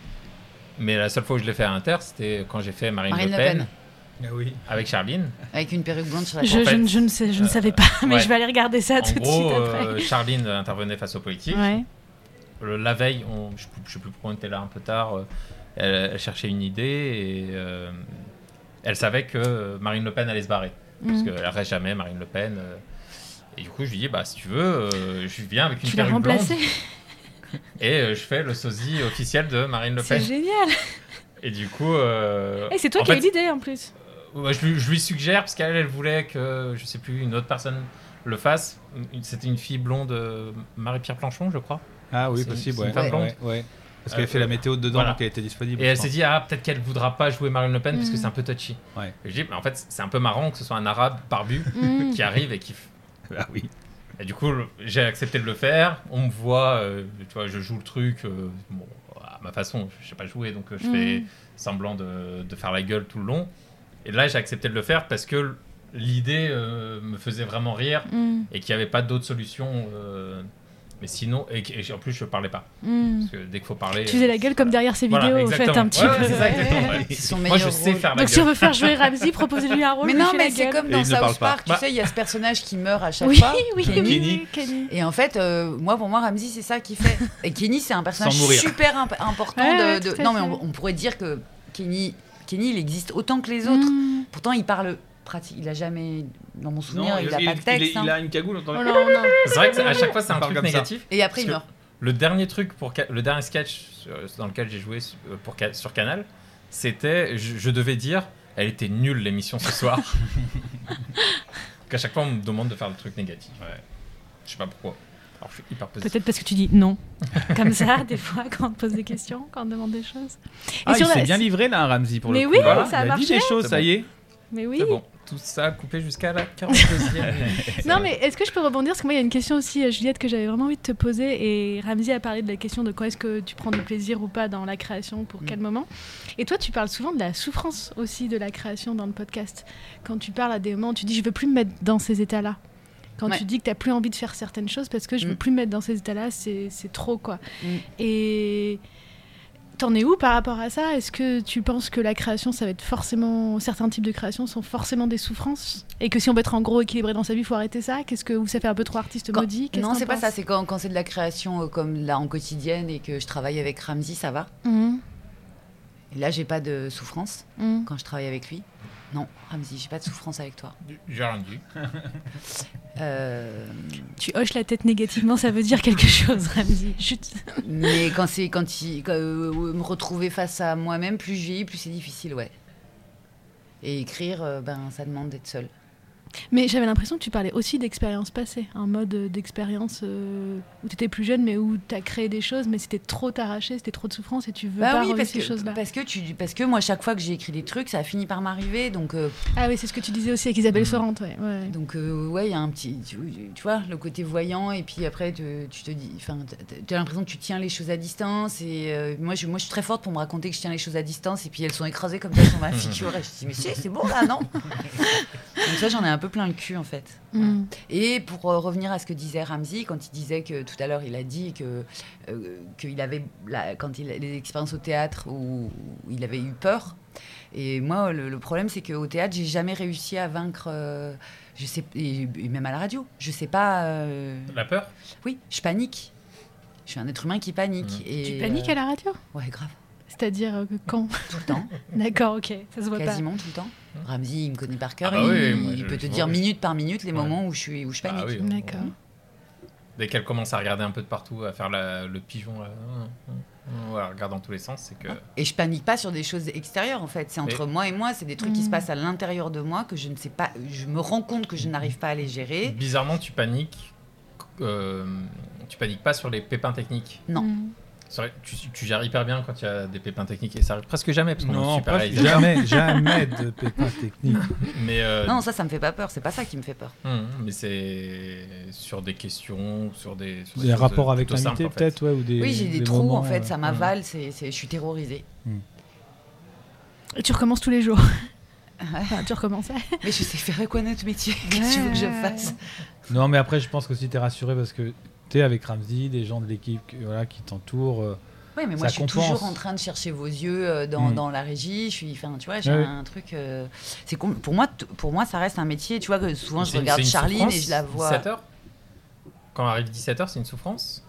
D: Mais la seule fois où je l'ai fait à Inter, c'était quand j'ai fait Marine,
F: Marine
D: Le
F: Le
D: Pen,
F: Pen.
E: Ah oui.
D: avec Charline.
F: Avec une perruque blonde sur la
G: Je,
F: tête.
D: En fait,
G: je ne- je ne sais, je ne
D: euh,
G: savais pas, mais
D: ouais.
G: je vais aller regarder ça
D: En
G: tout de
D: gros,
G: suite après.
D: euh, Charline intervenait face aux politiques.
G: Ouais.
D: Le- la veille, on, je ne sais plus pourquoi on était là un peu tard, euh, elle, elle cherchait une idée et euh, elle savait que Marine Le Pen allait se barrer. Parce
G: Mm.
D: qu'elle reste jamais, Marine Le Pen. euh, et du coup, je lui dis, bah, si tu veux, euh, je viens avec une
G: Tu l'as
D: perruque blonde
G: remplacé.
D: et euh, je fais le sosie officiel de Marine Le
G: C'est
D: Pen.
G: génial.
D: Et du coup... euh,
G: Et c'est toi
D: en
G: qui as
D: fait,
G: eu l'idée en plus.
D: ouais, je, lui, je lui suggère, parce qu'elle elle voulait que, je sais plus, une autre personne le fasse. Une- C'était une fille blonde, euh, Marie-Pierre Planchon, je crois.
E: Ah oui,
D: C'est-
E: possible,
D: c'est
E: ouais.
D: une femme
E: ouais,
D: blonde.
E: ouais, ouais. Parce qu'elle
D: Euh,
E: fait la météo dedans,
D: voilà.
E: donc elle était disponible.
D: Et
E: je
D: elle
E: pense.
D: s'est dit, ah, peut-être qu'elle voudra pas jouer Marine Le Pen parce que
G: Mm.
D: c'est un peu touchy.
E: Ouais.
D: Et je dis, mais en fait, c'est un peu marrant que ce soit un arabe barbu
G: Mm.
D: qui arrive et qui. f-
E: Ah oui.
D: Et du coup, le- j'ai accepté de le faire. On me voit, euh, tu vois, je joue le truc, euh, bon, à ma façon, je sais pas jouer, donc euh, je
G: Mm.
D: fais semblant de, de faire la gueule tout le long. Et là, j'ai accepté de le faire parce que l'idée euh, me faisait vraiment rire
G: Mm.
D: et qu'il n'y avait pas d'autre solution euh, Mais sinon, et, et en plus, je parlais pas.
G: Mm.
D: Parce que dès qu'il faut parler.
G: Tu faisais la gueule comme derrière ces
D: voilà,
G: vidéos, en fait, un petit
D: ouais,
G: peu.
D: Ouais, c'est ça, exactement. Ouais.
F: C'est son
D: Moi, je
F: meilleur
D: sais
F: rôle.
D: faire la
G: Donc,
D: gueule.
G: si on veut faire jouer Ramsey, proposez-lui un rôle.
F: Mais
G: lui
F: non,
G: fait
F: mais
G: la
F: c'est
G: gueule.
F: comme
E: Et
F: dans
E: il ne parle
F: South
E: pas.
F: Park, tu
D: Bah.
F: sais, il y a ce personnage qui meurt à chaque
G: Oui,
F: fois.
G: oui,
F: Kenny.
G: oui, Kenny.
F: Et en fait, euh, moi, pour moi, Ramsey, c'est ça qu'il fait. Et Kenny, c'est un personnage
E: Sans mourir.
F: super imp- important.
G: Ouais,
F: de,
G: ouais,
F: de-
G: tout à
F: Non, mais
G: fait.
F: on, on pourrait dire que Kenny, Kenny, il existe autant que les autres.
G: Mm.
F: Pourtant, il parle pratique. Il a jamais, dans mon souvenir,
E: Non,
F: il, a
E: il,
F: pas de
E: il-
F: texte.
E: il-
F: hein.
E: il a une cagoule. on
G: Oh
E: entend-
G: non, non.
D: C'est vrai que à chaque fois, c'est un
E: Il parle
D: truc
E: comme ça.
F: Et
D: négatif.
F: après, il
D: Parce que
F: meurt.
D: Le dernier truc pour Ca- le dernier sketch sur- dans lequel j'ai joué sur- pour Ca- sur Canal, c'était je, je devais dire elle était nulle l'émission ce soir. Qu'à chaque fois on me demande de faire le truc négatif. Ouais. Je sais pas pourquoi. Alors je suis hyper positif.
G: Peut-être parce que tu dis non. Comme ça, des fois, quand on te pose des questions, quand on te demande des choses. Et
E: Ah, il
G: sur la-
E: s'est bien livré là, Ramsey, pour
G: Mais
E: le coup.
G: oui,
E: Voilà,
G: ça a
E: il a dit
G: marché.
E: des choses,
D: C'est
E: ça
D: bon.
E: y est.
G: Mais oui.
D: C'est bon. Tout ça coupé jusqu'à la quarante-deuxième.
G: Non, mais est-ce que je peux rebondir? Parce que moi, il y a une question aussi, euh, Juliette, que j'avais vraiment envie de te poser. Et Ramsey a parlé de la question de quand est-ce que tu prends du plaisir ou pas dans la création, pour
F: Mm.
G: quel moment. Et toi, tu parles souvent de la souffrance aussi de la création dans le podcast. Quand tu parles à des moments, tu dis je veux plus me mettre dans ces états-là. Quand
F: Ouais.
G: tu dis que tu n'as plus envie de faire certaines choses parce que je veux
F: Mm.
G: plus me mettre dans ces états-là, c'est c'est trop, quoi.
F: Mm.
G: Et t'en es où par rapport à ça? Est-ce que tu penses que la création, ça va être forcément... Certains types de création sont forcément des souffrances? Et que si on veut être en gros équilibré dans sa vie, il faut arrêter ça? Qu'est-ce que... Ou ça fait un peu trop artiste
F: Quand-
G: maudit? Qu'est-ce
F: Non,
G: que
F: c'est
G: t'en
F: pas ça.
G: penses?
F: C'est quand, quand c'est de la création euh, comme là en quotidienne et que je travaille avec Ramsey, ça va.
G: Mhm.
F: Et là, j'ai pas de souffrance
G: Mhm.
F: quand je travaille avec lui. Non, Ramsey, j'ai pas de souffrance avec toi.
D: J'ai rien dit.
F: Euh,
G: Tu hoches la tête négativement, ça veut dire quelque chose, Ramsey. Chut.
F: mais quand c'est quand il quand, euh, me retrouver face à moi-même, plus je vieillis, plus c'est difficile, ouais. Et écrire, euh, ben ça demande d'être seul.
G: Mais j'avais l'impression que tu parlais aussi d'expérience passée, un mode euh, d'expérience euh, où tu étais plus jeune, mais où tu as créé des choses, mais c'était trop t'arracher, c'était trop de souffrance et tu veux
F: Bah
G: pas
F: oui,
G: revivre
F: parce
G: ces
F: que,
G: choses-là.
F: parce, que tu, parce que moi, chaque fois que j'ai écrit des trucs, ça a fini par m'arriver. Donc, euh,
G: Ah oui, c'est ce que tu disais aussi avec Isabelle
D: Mhm.
G: Sorante, ouais. ouais.
F: donc euh, ouais, il y a un petit. Tu, tu vois, le côté voyant, et puis après, tu, tu te dis. Enfin, tu as l'impression que tu tiens les choses à distance. Et euh, moi, je, moi, je suis très forte pour me raconter que je tiens les choses à distance, et puis elles sont écrasées comme ça sur ma figure. Et je me dis, mais si, c'est bon là, non? Donc, ça, j'en ai un peu plein le cul, en fait.
G: Mhm.
F: Et pour euh, revenir à ce que disait Ramsey, quand il disait que tout à l'heure, il a dit que euh, qu'il avait la, quand il les expériences au théâtre où, où il avait eu peur. Et moi, le, le problème, c'est qu'au théâtre, j'ai jamais réussi à vaincre. euh, je sais, et, et même à la radio, je sais pas. euh,
D: La peur.
F: oui, je panique. Je suis un être humain qui panique.
D: Mhm.
F: Et,
G: Tu paniques
F: euh,
G: à la radio?
F: Ouais, grave.
G: C'est-à-dire euh, que quand?
F: Tout le temps,
G: D'accord, ok, ça se voit
F: quasiment tout le temps. Ramsey, il me connaît par cœur.
D: Ah bah
F: il
D: oui, moi,
F: il
D: je-
F: peut te
D: je
F: dire
D: vois,
F: minute par minute les
D: Ouais.
F: moments où je suis où je panique.
D: Ah oui,
G: pas. D'accord.
D: Dès qu'elle commence à regarder un peu de partout, à faire la- le pigeon, là, ouais, elle regarde dans tous les sens, c'est que.
F: Et je panique pas sur des choses extérieures en fait, c'est entre moi et moi, c'est des trucs qui
G: Mm.
F: se passent à l'intérieur de moi que je ne sais pas, je me rends compte que je n'arrive pas à les gérer.
D: Bizarrement, tu paniques. euh, tu paniques pas sur les pépins techniques.
F: Non.
G: Mhm.
D: C'est vrai, tu, tu gères hyper bien quand il y a des pépins techniques et ça arrive presque jamais parce qu'on est
E: Non,
D: super
E: presque
D: réalisé.
E: jamais, jamais de pépins techniques.
D: Mais euh,
F: Non, ça ça me fait pas peur, c'est pas ça qui me fait peur.
D: hum, mais c'est sur des questions, sur des, sur
E: Des
D: choses
E: rapports avec
D: plutôt
E: l'invité,
D: simples, en fait.
E: peut-être, ouais, ou des.
F: Oui, j'ai des,
E: des
F: trous
E: moments,
F: en fait,
E: euh,
F: ça m'avale, c'est, c'est, je suis terrorisée.
G: Et tu recommences tous les jours. Enfin, tu recommençais.
F: Mais je sais faire quoi notre métier, qu'est-ce que tu veux que je fasse?
E: Non, mais après, je pense que si t'es rassuré parce que t'es avec Ramsey, des gens de l'équipe qui- voilà, qui t'entourent. euh,
F: Oui, mais moi
E: Ça
F: je suis
E: compense.
F: toujours en train de chercher vos yeux euh, dans,
E: Mm.
F: dans la régie, je suis, enfin tu vois, j'ai
E: Ouais,
F: un truc, euh, c'est com- pour moi, t- pour moi ça reste un métier, tu vois que souvent je
D: C'est-
F: regarde
D: c'est une
F: Charline
D: souffrance,
F: et je la vois.
D: dix-sept heures Quand arrive dix-sept heures, c'est une souffrance.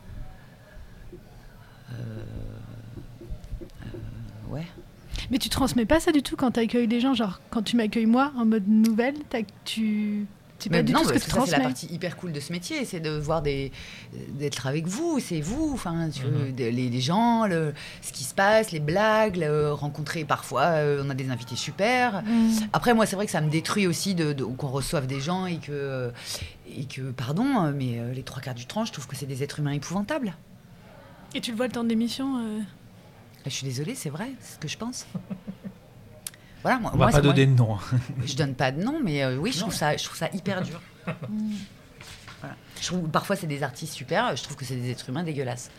F: Ouais.
G: Mais tu transmets pas ça du tout quand tu accueilles les gens, genre quand tu m'accueilles moi en mode nouvelle, t'as- tu c'est pas
F: Mais
G: du
F: non,
G: tout ce
F: parce
G: que tu
F: que ça, c'est la
G: transmets.
F: partie hyper cool de ce métier, c'est de voir des, d'être avec vous, c'est vous, enfin, tu
D: Mhm.
F: veux, de- les, les gens, le, ce qui se passe, les blagues, le- rencontrer parfois, euh, on a des invités super.
G: Mm.
F: Après, moi, c'est vrai que ça me détruit aussi de, de- qu'on reçoive des gens et que, et que, pardon, mais euh, les trois quarts du temps, je trouve que c'est des êtres humains épouvantables.
G: Et tu le vois le temps de l'émission euh,
F: Je suis désolée, c'est vrai, c'est ce que je pense. Voilà, moi,
E: On va
F: moi,
E: pas
F: c'est- moi,
E: donner de nom. hein.
F: je donne pas de nom, mais euh, oui, je trouve ça, je trouve ça hyper dur. Voilà. Je trouve, parfois, c'est des artistes super, je trouve que c'est des êtres humains dégueulasses.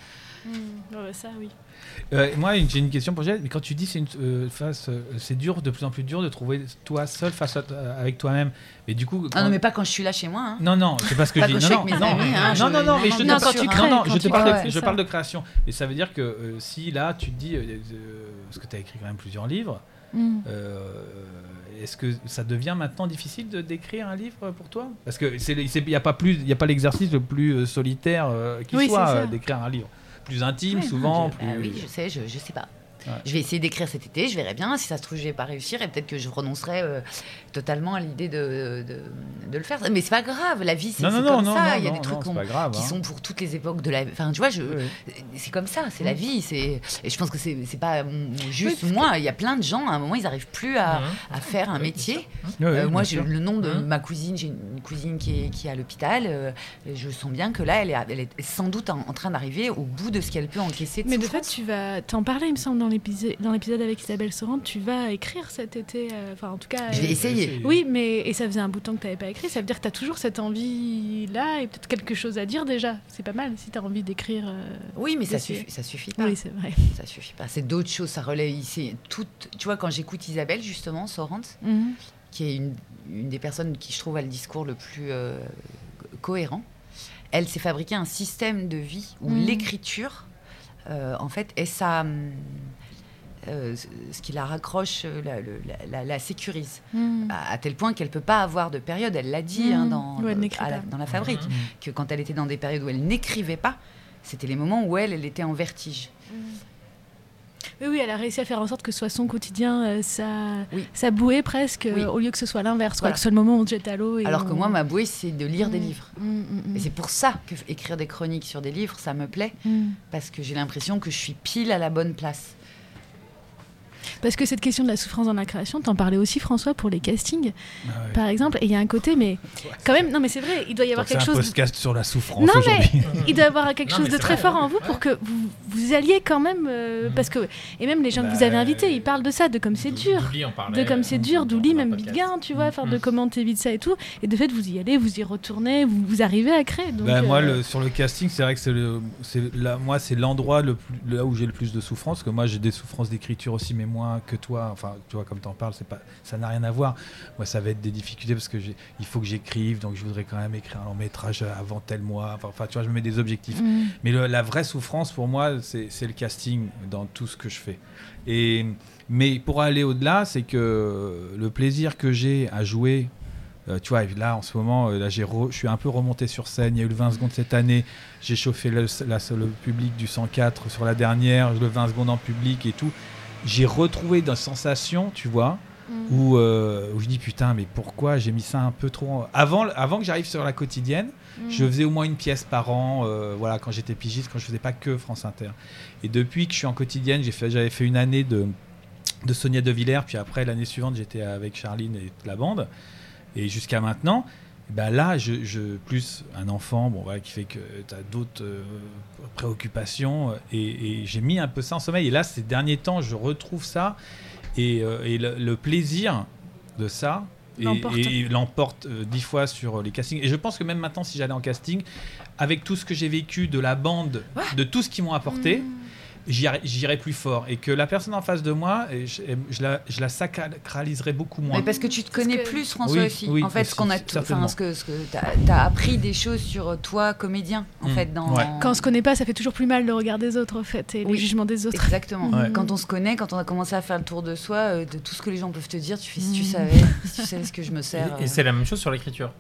G: Mmh. Ouais, ça, oui.
E: Euh, moi, j'ai une question pour Juliette. Mais quand tu dis c'est une euh, face, euh, c'est dur, de plus en plus dur de trouver toi seul face à, euh, avec toi-même. Mais du coup, quand...
F: ah non, mais pas quand je suis là chez moi. Hein.
E: Non, non, c'est pas ce que
F: pas
E: je dis.
F: Quand
E: Non,
F: je suis
E: non,
F: avec mes
E: non,
F: amis, hein,
E: non,
F: je...
E: non, non, mais je te
G: non,
E: parle,
G: quand tu
E: non,
G: crées,
E: non,
G: quand
E: je
G: tu
E: te parle,
G: crées,
E: de, je
G: ça.
E: parle de création. Et ça veut dire que euh, si là, tu te dis, euh, euh, parce que tu as écrit quand même plusieurs livres.
G: Mmh.
E: Euh, Est-ce que ça devient maintenant difficile de d'écrire un livre pour toi? Parce que c'est, il n'y a pas plus, il y a pas l'exercice le plus euh, solitaire euh, qui
G: oui,
E: soit euh, d'écrire un livre, plus intime
F: Ouais,
E: souvent.
F: non, je,
E: plus...
F: bah oui, je sais, je, je sais pas.
E: Ouais.
F: Je vais essayer d'écrire cet été, je verrai bien. Si ça se trouve, je vais pas réussir et peut-être que je renoncerai euh, totalement à l'idée de, de, de le faire. Mais c'est pas grave, la vie, c'est,
E: Non,
F: c'est
E: non,
F: comme
E: non,
F: ça.
E: non,
F: Il y a
E: non,
F: des trucs
E: non, c'est
F: qu'on-
E: pas grave,
F: qui
E: hein.
F: sont pour toutes les époques de la vie. Enfin, tu vois, je,
E: Oui.
F: c'est comme ça, c'est la vie. C'est... Et je pense que c'est, c'est pas juste
G: Oui,
F: moi. Il y a plein de gens, à un moment, ils n'arrivent plus à,
D: Mhm.
F: à faire un métier.
E: Ouais,
F: Euh,
E: ouais,
F: moi,
E: bien
F: j'ai
E: sûr.
F: le nom de
D: Mhm.
F: ma cousine. J'ai une cousine qui est, qui est à l'hôpital. euh, et je sens bien que là, elle est, elle est sans doute en, en train d'arriver au bout de ce qu'elle peut encaisser de
G: Mais de fait,
F: souffrance.
G: tu vas t'en parler, il me semble, dans l'épisode, dans l'épisode avec Isabelle Sorante. Tu vas écrire cet été. euh, Enfin, en tout cas.
F: Je vais
G: euh,
F: essayer.
G: Oui, mais et ça faisait un bout de temps que tu n'avais pas écrit. Ça veut dire que tu as toujours cette envie-là et peut-être quelque chose à dire déjà. C'est pas mal si tu as envie d'écrire. euh,
F: Oui, mais ça
G: d'essayer.
F: suffit, ça suffit pas.
G: Oui, c'est vrai.
F: Ça suffit pas. C'est d'autres choses. Ça relaie. C'est tout. Tu vois, quand j'écoute Isabelle justement, Sorante,
G: Mhm.
F: qui est une, une des personnes qui je trouve a le discours le plus euh, cohérent. Elle s'est fabriqué un système de vie où
G: Mhm.
F: l'écriture, euh, en fait, est sa, hum, euh, ce qui la raccroche, euh, la, le- la- la- la sécurise,
G: Mhm.
F: à, à tel point qu'elle peut pas avoir de période. Elle l'a dit
G: Mhm.
F: hein, dans,
G: Où elle n'écrit
F: à la-
G: pas.
F: dans la fabrique,
D: Mhm.
F: que quand elle était dans des périodes où elle n'écrivait pas, c'était les moments où elle, elle était en vertige.
G: Oui, oui, elle a réussi à faire en sorte que ce soit son quotidien, euh, sa,
F: Oui.
G: sa bouée presque, euh,
F: Oui.
G: au lieu que ce soit l'inverse, quoi,
F: Voilà.
G: que ce soit le moment où on te jette à l'eau. Et
F: Alors que
G: on-
F: moi, ma bouée, c'est de lire des
G: Mhm.
F: livres.
G: Mhm, mhm,
F: Et c'est pour ça que f- écrire des chroniques sur des livres, ça me plaît,
G: mhm.
F: parce que j'ai l'impression que je suis pile à la bonne place.
G: Parce que cette question de la souffrance dans la création, t'en parlais aussi, François, pour les castings,
E: Ah ouais.
G: par exemple. Et il y a un côté, mais quand même, non, mais c'est vrai, il doit y avoir
E: Donc c'est
G: quelque
E: un
G: chose. de-
E: podcast sur la souffrance
G: Non, mais
E: aujourd'hui.
G: il doit y avoir quelque
D: Non,
G: chose
D: mais
G: de
D: c'est
G: très
D: vrai.
G: fort en vous pour que vous, vous alliez quand même. euh,
D: Mhm.
G: Parce que, et même les gens que vous
E: Bah,
G: avez invités, ils parlent de ça, de comme c'est
D: Dou-
G: dur.
D: Douli en parlait,
G: De comme c'est
D: euh,
G: dur,
D: dans-
G: Douli,
D: dans
G: même
D: un podcast.
G: Bidguin, tu vois, enfin, de
D: Mhm.
G: comment t'évites ça et tout. Et de fait, vous y allez, vous y retournez, vous, vous arrivez à créer. Donc,
E: Bah, moi,
G: euh,
E: le, sur le casting, c'est vrai que c'est le, c'est là, moi, c'est l'endroit le plus, là où j'ai le plus de souffrance. Parce que moi, j'ai des souffrances d'écriture aussi, mais moins que toi. Enfin, tu vois, comme t'en parles, c'est pas, ça n'a rien à voir. Moi, ça va être des difficultés parce que j'ai, il faut que j'écrive, donc je voudrais quand même écrire un long métrage avant tel mois. Enfin, enfin, tu vois, je me mets des objectifs.
G: mm.
E: Mais le- la vraie souffrance pour moi, c'est, c'est le casting dans tout ce que je fais. Et, mais pour aller au-delà, c'est que le plaisir que j'ai à jouer, euh, tu vois, là en ce moment, euh, là, j'ai re- je suis un peu remonté sur scène. Il y a eu le vingt secondes cette année. J'ai chauffé le, la- le public du cent quatre sur la dernière, le vingt secondes en public et tout. J'ai retrouvé des sensations, tu vois,
G: Mm.
E: où, euh, où je dis putain, mais pourquoi j'ai mis ça un peu trop. en- Avant, avant que j'arrive sur la quotidienne,
G: Mm.
E: je faisais au moins une pièce par an, euh, voilà, quand j'étais pigiste, quand je faisais pas que France Inter. Et depuis que je suis en quotidienne, j'ai fait, j'avais fait une année de, de Sonia De Villers, puis après l'année suivante, j'étais avec Charline et la bande. Et jusqu'à maintenant, ben là, je, je- plus un enfant, bon, voilà, qui fait que tu as d'autres euh, préoccupations, euh, et, et j'ai mis un peu ça en sommeil. Et là, ces derniers temps, je retrouve ça, et, euh, et le, le plaisir de ça. Et
G: L'emporte.
E: et il l'emporte euh, dix fois sur les castings. Et je pense que même maintenant, si j'allais en casting, avec tout ce que j'ai vécu de la bande, de tout ce qu'ils m'ont apporté,
G: Mm.
E: j'irai, j'irai plus fort. Et que la personne en face de moi, et je, je la, je la sacraliserai beaucoup moins.
F: Mais parce que tu te
G: Parce
F: connais
G: que-
F: plus, François,
E: Oui,
F: aussi.
E: oui,
F: en fait,
E: aussi,
F: ce qu'on a, tout-
E: certainement.
F: enfin, ce que, ce que t'as, t'as appris des choses sur toi, comédien, en
E: Mm.
F: fait, dans.
E: Ouais.
G: Quand on se connaît pas, ça fait toujours plus mal le regard des autres, en fait, et
F: Oui.
G: les jugements des autres.
F: Exactement.
G: Ouais.
F: Quand on se connaît, quand on a commencé à faire le tour de soi, euh, de tout ce que les gens peuvent te dire, tu fais si tu
G: Mm.
F: savais, si tu savais ce que je me sers.
D: Et, et
F: euh.
D: c'est la même chose sur l'écriture.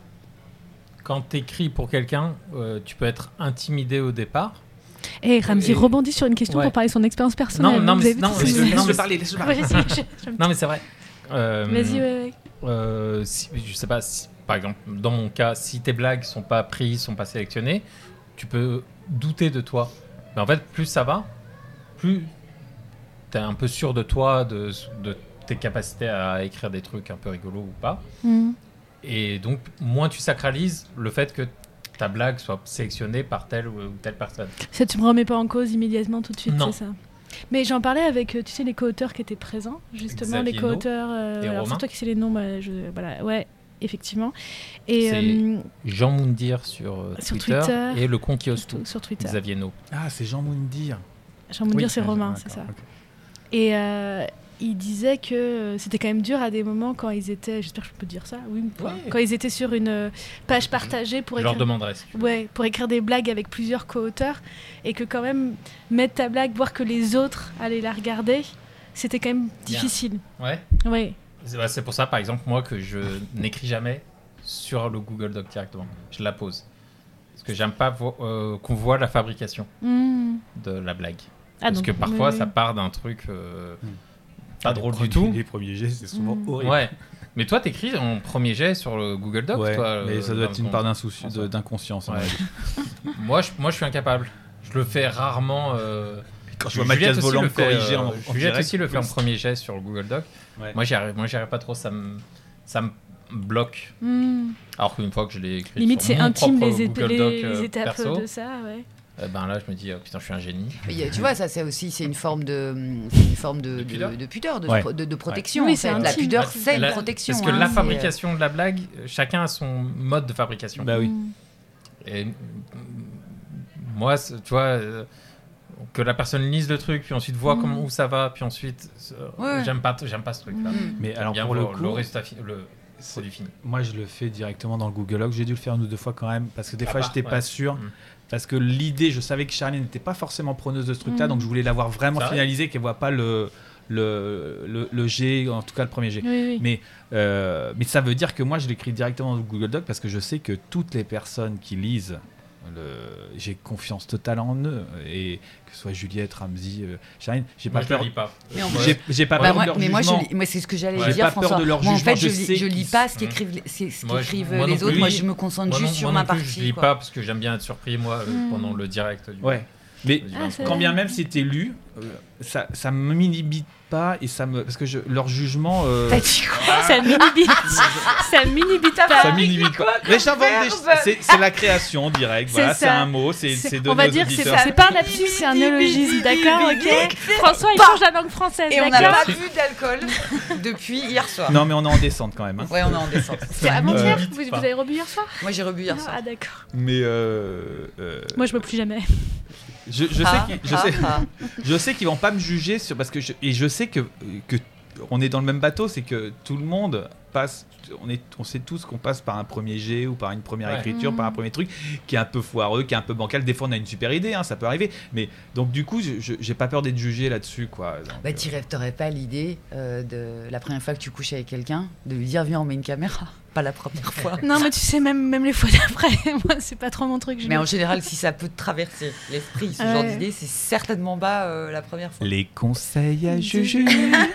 D: Quand tu écris pour quelqu'un, euh, tu peux être intimidé au départ.
G: Et Ramzi
D: Et-
G: rebondit sur une question
D: Ouais.
G: pour parler de son expérience personnelle.
D: Non, non,
G: Vous
D: mais-
G: avez vu
D: non,
G: tout
D: mais
G: ça
D: je- non,
E: Laisse-le
D: mais-
E: parler, laisse-le
G: Ouais,
E: parler.
G: vas-y, je- je-
D: Non, mais c'est vrai. Euh,
G: Vas-y, ouais, ouais.
D: euh, si- je sais pas, si, par exemple, dans mon cas, si tes blagues sont pas prises, sont pas sélectionnées, tu peux douter de toi. Mais en fait, plus ça va, plus tu es un peu sûr de toi, de, de tes capacités à écrire des trucs un peu rigolos ou pas.
G: Mm.
D: Et donc, moins tu sacralises le fait que ta blague soit sélectionnée par telle ou, ou telle personne.
G: Ça, tu me remets pas en cause immédiatement tout de suite,
D: Non.
G: c'est ça. Mais j'en parlais avec, euh, tu sais, les co-auteurs qui étaient présents, justement,
D: Xavier
G: les co-auteurs. euh,
D: et
G: alors,
D: Romain.
G: c'est toi qui sais les noms, moi, je, voilà, ouais. effectivement. Et,
D: C'est
G: euh,
D: Jean Moundir sur, euh,
G: Sur
D: Twitter,
G: Twitter.
D: et le con qui ose tout,
G: sur Twitter.
D: Xavier No.
E: Ah, c'est Jean Moundir.
G: Jean Moundir,
E: Oui,
G: c'est
E: ah,
G: Romain,
E: d'accord,
G: c'est ça.
E: ok.
G: Et euh, il disait que euh, c'était quand même dur à des moments quand ils étaient, j'espère que je peux dire ça, oui, enfin,
D: Ouais.
G: quand ils étaient sur une euh, page partagée pour
D: Je leur
G: écrire,
D: demanderai si tu veux.
G: ouais, pour écrire des blagues avec plusieurs co-auteurs, et que quand même mettre ta blague, voir que les autres allaient la regarder, c'était quand même
D: Bien.
G: difficile.
D: Ouais.
G: Ouais.
D: C'est bah, c'est pour ça, par exemple, moi, que je n'écris jamais sur le Google Doc directement. Je la pose. Parce que j'aime pas vo- euh, qu'on voit la fabrication
G: Mmh.
D: de la blague.
G: Ah,
D: Parce
G: donc,
D: que parfois,
G: oui,
D: ça
G: oui.
D: part d'un truc euh,
E: Mm.
D: pas
E: Les
D: drôle
E: premiers-
D: du tout.
E: Les premiers jets, c'est souvent
G: Mm.
E: horrible.
D: Ouais. Mais toi, t'écris en premier jet sur le Google Doc,
E: Ouais,
D: toi,
E: mais
D: euh,
E: ça doit
D: dans
E: être
D: le
E: une part
D: compte.
E: d'insouci- de- d'inconscience. à mon
D: Ouais.
E: avis.
D: Moi, je, moi, je suis incapable. Je le fais rarement. euh,
E: Quand je vois
D: Juliette
E: Mathias
D: aussi
E: Volant
D: le
E: me
D: fait,
E: corriger
D: euh,
E: en, en
D: Juliette
E: direct.
D: aussi le fait en premier jet sur le Google Doc.
E: Ouais.
D: Moi, j'y arrive, moi, j'y arrive pas trop. Ça me, ça me bloque.
G: Mmh.
D: Alors qu'une fois que je l'ai écrit
G: Limite,
D: sur
G: c'est
D: mon
G: intime
D: propre
G: les,
D: Google
G: les-
D: Doc,
G: les
D: euh,
G: étapes
D: perso,
G: de ça, ouais.
D: euh, ben là, je me dis, oh, putain, je suis un génie.
F: Mais il y a- tu vois, ça, c'est aussi c'est une forme de, c'est une forme de,
D: De
F: de,
D: pudeur.
F: de pudeur, de,
E: Ouais.
F: pro- de, de protection.
G: Oui,
F: en
G: c'est
F: fait. La
G: intime.
F: pudeur,
D: Ouais,
F: c'est une
D: la-
F: protection.
D: Parce que
F: hein,
D: la
F: c'est-
D: fabrication de la blague, euh, chacun a son mode de fabrication.
E: Bah oui.
G: Mmh.
D: Et mm, moi, c'est- tu vois, euh, que la personne lise le truc, puis ensuite voit
G: Mm.
D: comment où ça va, puis ensuite, euh,
F: Ouais.
D: j'aime pas, j'aime pas ce truc-là.
F: Mm.
E: Mais alors
D: Bien
E: pour le
D: voir
E: coup,
D: le résultat, fi- le produit fini.
E: moi je le fais directement dans le Google Doc. J'ai dû le faire une ou deux fois quand même parce que des
D: Ah
E: fois
D: bah,
E: j'étais
D: ouais.
E: pas sûr.
D: Mm.
E: Parce que l'idée, je savais que Charlie n'était pas forcément preneuse de ce truc-là,
G: Mm.
E: donc je voulais l'avoir vraiment
D: Ça
E: finalisé, qu'elle voit pas le, le, le, le G, en tout cas le premier G.
G: Oui, oui.
E: Mais, euh, mais ça veut dire que moi je l'écris directement dans le Google Doc parce que je sais que toutes les personnes qui lisent, le... j'ai confiance totale en eux. Et que ce soit Juliette, Ramzy, euh, Charline, j'ai
D: Moi,
E: pas
D: je le
E: peur.
D: lis pas.
F: Mais en
D: Ouais.
E: J'ai, j'ai pas
F: Bah,
E: peur
F: moi-
E: de leur
F: mais moi, je
E: jugement.
F: lis- moi, c'est ce que j'allais
D: Ouais.
F: dire,
E: J'ai pas peur
F: François.
E: de leur
F: Moi, en
E: jugement,
F: fait, je,
E: je
F: lis-
E: sais
F: je lis
E: qu'ils-
F: pas ce
D: Mmh.
F: qu'écrivent, c'est- ce
D: Moi, je-
F: qu'écrivent
D: moi non
F: les autres.
D: plus.
F: Moi, je me concentre
D: Moi non-
F: juste sur
D: moi
F: ma
D: non plus,
F: partie.
D: Je lis
F: quoi.
D: pas parce que j'aime bien être surpris, moi, euh,
G: Mm.
D: pendant le direct. Du
E: Ouais. Mais
D: du
G: Ah,
D: vingt-trois.
G: c'est
E: quand bien même c'était lu, euh, ça, ça me m'inhibe pas et ça me parce que je, leur jugement. euh,
F: T'as dit quoi
G: Ça m'inhibite. ça m'inhibite
F: T'as
G: pas.
E: ça m'inhibe pas. Mais j'invente des-
F: verbe
E: c'est, c'est la création directe.
G: C'est
E: Voilà, c'est
G: ça.
E: un mot, c'est,
G: C'est-
E: c'est
G: on
E: donné
G: va
E: aux
G: dire que c'est,
E: auditeurs.
G: c'est pas un lapsus, c'est un néologisme, d'accord, ok. François, il
F: Pas.
G: change la langue française,
F: Et on n'a
G: d'accord.
F: pas bu d'alcool depuis hier soir.
E: Non, mais on est en descente quand même. hein.
F: Ouais, on est en descente.
G: C'est avant-hier.
E: Euh,
G: vous, vous
D: pas.
G: avez rebu hier soir.
F: Moi, j'ai rebu hier soir.
G: Ah d'accord.
E: Mais euh, euh,
G: Moi, je bois plus jamais.
E: je, je
F: Ah,
E: sais qu'ils, je
F: ah,
E: sais,
F: ah.
E: je sais qu'ils vont pas me juger sur parce que je, et je sais que que on est dans le même bateau, c'est que tout le monde passe, on est, on sait tous qu'on passe par un premier jet ou par une première
D: Ouais.
E: écriture,
G: Mhm.
E: par un premier truc qui est un peu foireux, qui est un peu bancal. Des fois, on a une super idée, hein, ça peut arriver. Mais donc du coup, je, je- j'ai pas peur d'être jugé là-dessus, quoi. Donc,
F: Bah,
E: euh,
F: tu t'aurais pas l'idée euh, de la première fois que tu couches avec quelqu'un, de lui dire viens on met une caméra, pas la première fois.
G: Non, mais tu sais, même, même les fois d'après, moi, c'est pas trop mon truc. je
F: Mais en
G: l'ai-
F: général, si ça peut te traverser l'esprit, ce
G: Ah
F: genre
G: ouais.
F: d'idée, c'est certainement pas euh, la première fois.
E: les conseils à Juju.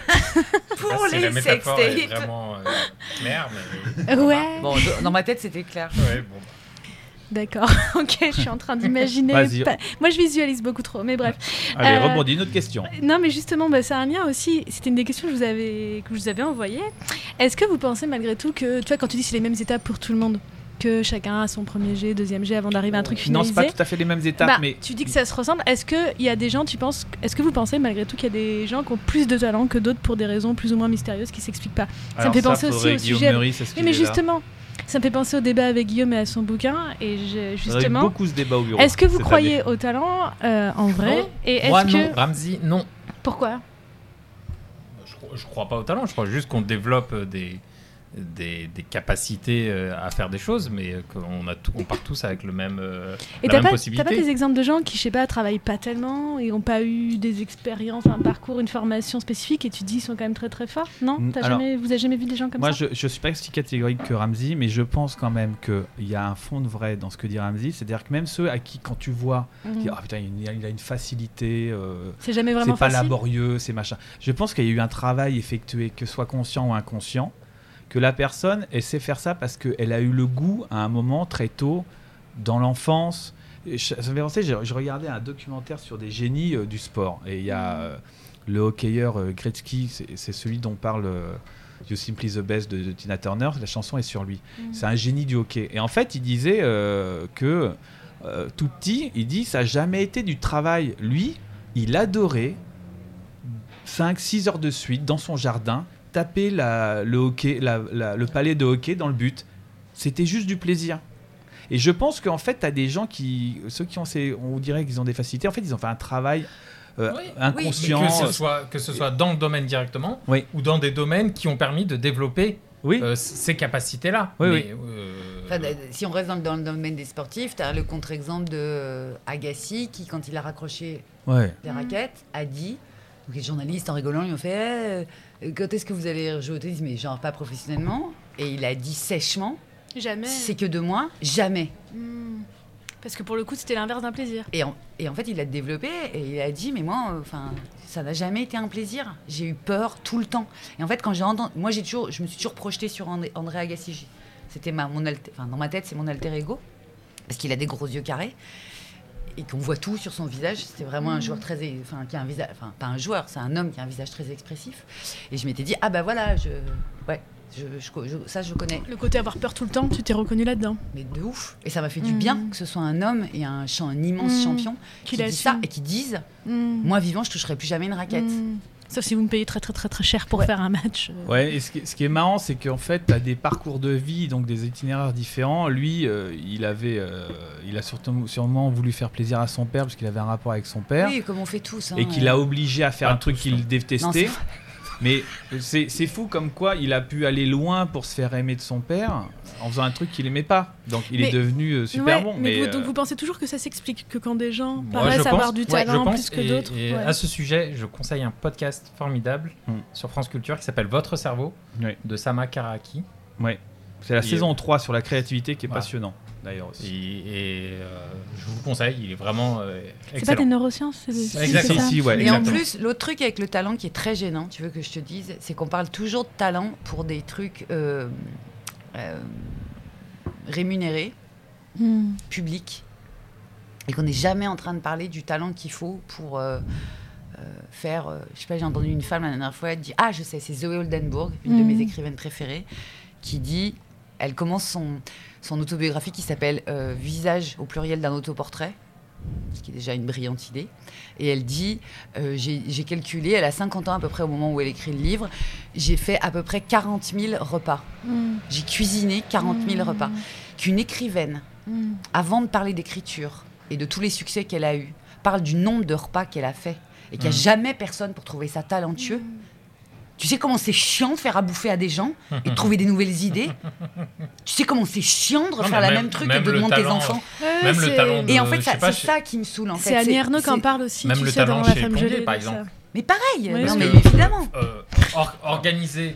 F: Pour
D: Là, c'est
F: les
D: la métaphore est
F: sextapes.
D: vraiment euh, claire, mais.
G: Ouais.
F: Bon, de- dans ma tête, c'était clair.
D: Ouais, bon.
G: D'accord. Ok, je suis en train d'imaginer.
E: Vas-y.
G: pas- Moi, je visualise beaucoup trop, mais bref.
E: Allez,
G: Euh,
E: rebondis, une autre question.
G: Non, mais justement, bah, c'est un lien aussi. C'était une des questions que je vous avais, que je vous avais envoyées. Est-ce que vous pensez malgré tout que, tu vois, quand tu dis c'est les mêmes étapes pour tout le monde, que chacun a son premier jet, deuxième jet avant d'arriver à un truc
E: Non,
G: finalisé.
E: c'est pas tout à fait les mêmes étapes,
G: Bah,
E: mais
G: tu dis que ça se ressemble. Est-ce qu'il y a des gens, tu penses, est-ce que vous pensez malgré tout qu'il y a des gens qui ont plus de talent que d'autres pour des raisons plus ou moins mystérieuses qui s'expliquent pas? Ça
E: alors
G: me fait penser aussi
E: faudrait
G: au
E: Guillaume
G: sujet.
E: Meurice, est-ce
G: Oui,
E: qu'il
G: mais
E: est là
G: justement, ça me fait penser au débat avec Guillaume et à son bouquin. Et je-
E: On a eu
G: justement,
E: beaucoup ce débat au bureau.
G: est-ce que vous
E: cette
G: croyez
E: année.
G: au talent euh, en vrai?
D: Non.
G: Et est-ce
D: Moi,
G: que
D: non. Ramzy, non.
G: pourquoi?
D: Je, crois- je crois pas au talent, je crois juste qu'on développe euh, des, des, des capacités euh, à faire des choses, mais euh, qu'on a tout- on part tous avec le même, euh,
G: Et
D: la
G: t'as
D: même
G: pas, t'as
D: possibilité.
G: pas des exemples de gens qui, je sais pas, travaillent pas tellement et ont pas eu des expériences, un parcours, une formation spécifique et tu dis ils sont quand même très très forts? Non?
E: Mm,
G: T'as
E: alors,
G: jamais, vous avez jamais vu des gens comme
E: Moi,
G: ça?
E: je, je suis pas aussi catégorique que Ramzy, mais je pense quand même qu'il y a un fond de vrai dans ce que dit Ramzy. C'est-à-dire que même ceux à qui, quand tu vois,
G: Mhm.
E: tu dis, ah putain, il a, il a une facilité, euh,
G: C'est jamais vraiment
E: c'est pas
G: facile.
E: laborieux, c'est machin. Je pense qu'il y a eu un travail effectué, que ce soit conscient ou inconscient, que la personne, elle sait faire ça parce qu'elle a eu le goût à un moment très tôt, dans l'enfance. Et je- Ça me fait penser, je, je regardais un documentaire sur des génies euh, du sport. Et il y a euh, le hockeyeur euh, Gretzky, c'est, c'est celui dont parle euh, You Simply the Best de, de Tina Turner. La chanson est sur lui.
G: Mhm.
E: C'est un génie du hockey. Et en fait, il disait euh, que euh, tout petit, il dit ça n'a jamais été du travail. Lui, il adorait cinq six heures de suite dans son jardin taper la, le, hockey, la, la, le palais de hockey dans le but. C'était juste du plaisir. Et je pense qu'en fait, tu as des gens qui, ceux qui ont ces, on dirait qu'ils ont des facilités, en fait, ils ont fait un travail euh,
D: oui,
E: inconscient.
D: Oui, que ce soit, que ce soit dans le domaine directement
E: oui.
D: ou dans des domaines qui ont permis de développer oui. euh, ces capacités-là.
E: Oui,
D: Mais,
E: oui.
D: Euh...
F: Enfin, si on reste dans le, dans le domaine des sportifs, tu as le contre-exemple de euh, Agassi qui, quand il a raccroché
E: ouais.
F: les raquettes, a dit, donc les journalistes en rigolant lui ont fait eh, quand est-ce que vous allez jouer au tennis, mais genre pas professionnellement, et il a dit sèchement,
G: jamais.
F: C'est que de moi, jamais.
G: Mmh. Parce que pour le coup, c'était l'inverse d'un plaisir.
F: Et en, et en fait, il a développé et il a dit, mais moi, enfin, euh, ça n'a jamais été un plaisir. J'ai eu peur tout le temps. Et en fait, quand j'ai entendu, moi, j'ai toujours, je me suis toujours projetée sur André, André Agassi. C'était ma, mon alter, enfin, dans ma tête, c'est mon alter ego, parce qu'il a des gros yeux carrés et qu'on voit tout sur son visage. C'était vraiment mmh. un joueur très, enfin, qui a un visage, enfin, pas un joueur, c'est un homme qui a un visage très expressif. Et je m'étais dit, ah bah voilà, je, ouais. Je, je, je, ça, je connais.
G: Le côté avoir peur tout le temps, tu t'es reconnu là-dedans.
F: Mais de ouf. Et ça m'a fait du mmh. bien que ce soit un homme et un, un immense mmh. champion qui, qui dit ça et qui disent mmh. moi, vivant, je toucherai plus jamais une raquette. Mmh.
G: Sauf si vous me payez très, très, très, très cher pour
F: ouais.
G: faire un match. Euh...
E: Ouais, et ce qui, ce qui est marrant, c'est qu'en fait, tu as des parcours de vie, donc des itinéraires différents. Lui, euh, il, avait, euh, il a surtout, sûrement voulu faire plaisir à son père, parce qu'il avait un rapport avec son père.
F: Oui, comme on fait tous. Hein,
E: et qu'il
F: euh...
E: l'a obligé à faire ah, un truc qu'il détestait. Non, mais c'est, c'est fou comme quoi il a pu aller loin pour se faire aimer de son père en faisant un truc qu'il aimait pas. Donc il mais, est devenu euh, super
G: ouais,
E: bon.
G: Mais, mais vous,
E: euh...
G: donc vous pensez toujours que ça s'explique, que quand des gens ouais, paraissent avoir du talent
D: ouais,
G: plus que
D: et,
G: d'autres.
D: Et ouais. à ce sujet, je conseille un podcast formidable mm. sur France Culture qui s'appelle Votre cerveau
E: ouais.
D: de Sama Karaki.
E: Ouais. C'est la et saison
D: euh...
E: trois sur la créativité qui est voilà. passionnant.
D: D'ailleurs aussi. Et, et euh, je vous conseille, il est vraiment euh, excellent.
G: C'est pas des neurosciences, c'est,
D: c'est exactement.
G: c'est
E: si, ouais,
F: et
E: exactement.
F: en plus, l'autre truc avec le talent qui est très gênant, tu veux que je te dise, c'est qu'on parle toujours de talent pour des trucs euh, euh, rémunérés, mm. publics, et qu'on n'est jamais en train de parler du talent qu'il faut pour euh, euh, faire. Euh, je sais pas, j'ai entendu une femme la dernière fois, elle dit ah je sais, c'est Zoé Oldenburg, une mm. de mes écrivaines préférées, qui dit, elle commence son son autobiographie qui s'appelle euh, « Visage au pluriel d'un autoportrait », ce qui est déjà une brillante idée. Et elle dit euh, j'ai, j'ai calculé, elle a cinquante ans à peu près au moment où elle écrit le livre, j'ai fait à peu près quarante mille repas. Mm. J'ai cuisiné quarante mille mm. repas. Qu'une écrivaine, mm. avant de parler d'écriture et de tous les succès qu'elle a eus, parle du nombre de repas qu'elle a fait et qu'il n'y a mm. jamais personne pour trouver ça talentueux. Mm. Tu sais comment c'est chiant de faire à bouffer à des gens et de trouver des nouvelles idées. Tu sais comment c'est chiant de refaire la même, même truc et de demander tes enfants.
D: Ouais, même le talent de,
F: et en fait, ça,
D: pas,
F: c'est ça qui me saoule. En
G: c'est
F: fait.
G: Annie Ernaux qui en parle aussi.
D: Même
G: tu
D: le
G: sais,
D: talent
G: dans
D: chez
G: La Femme
D: Plombier,
G: gelée,
D: par exemple.
F: Ça. Mais pareil,
G: oui,
F: non, mais
D: que,
F: évidemment.
D: Euh, or, organiser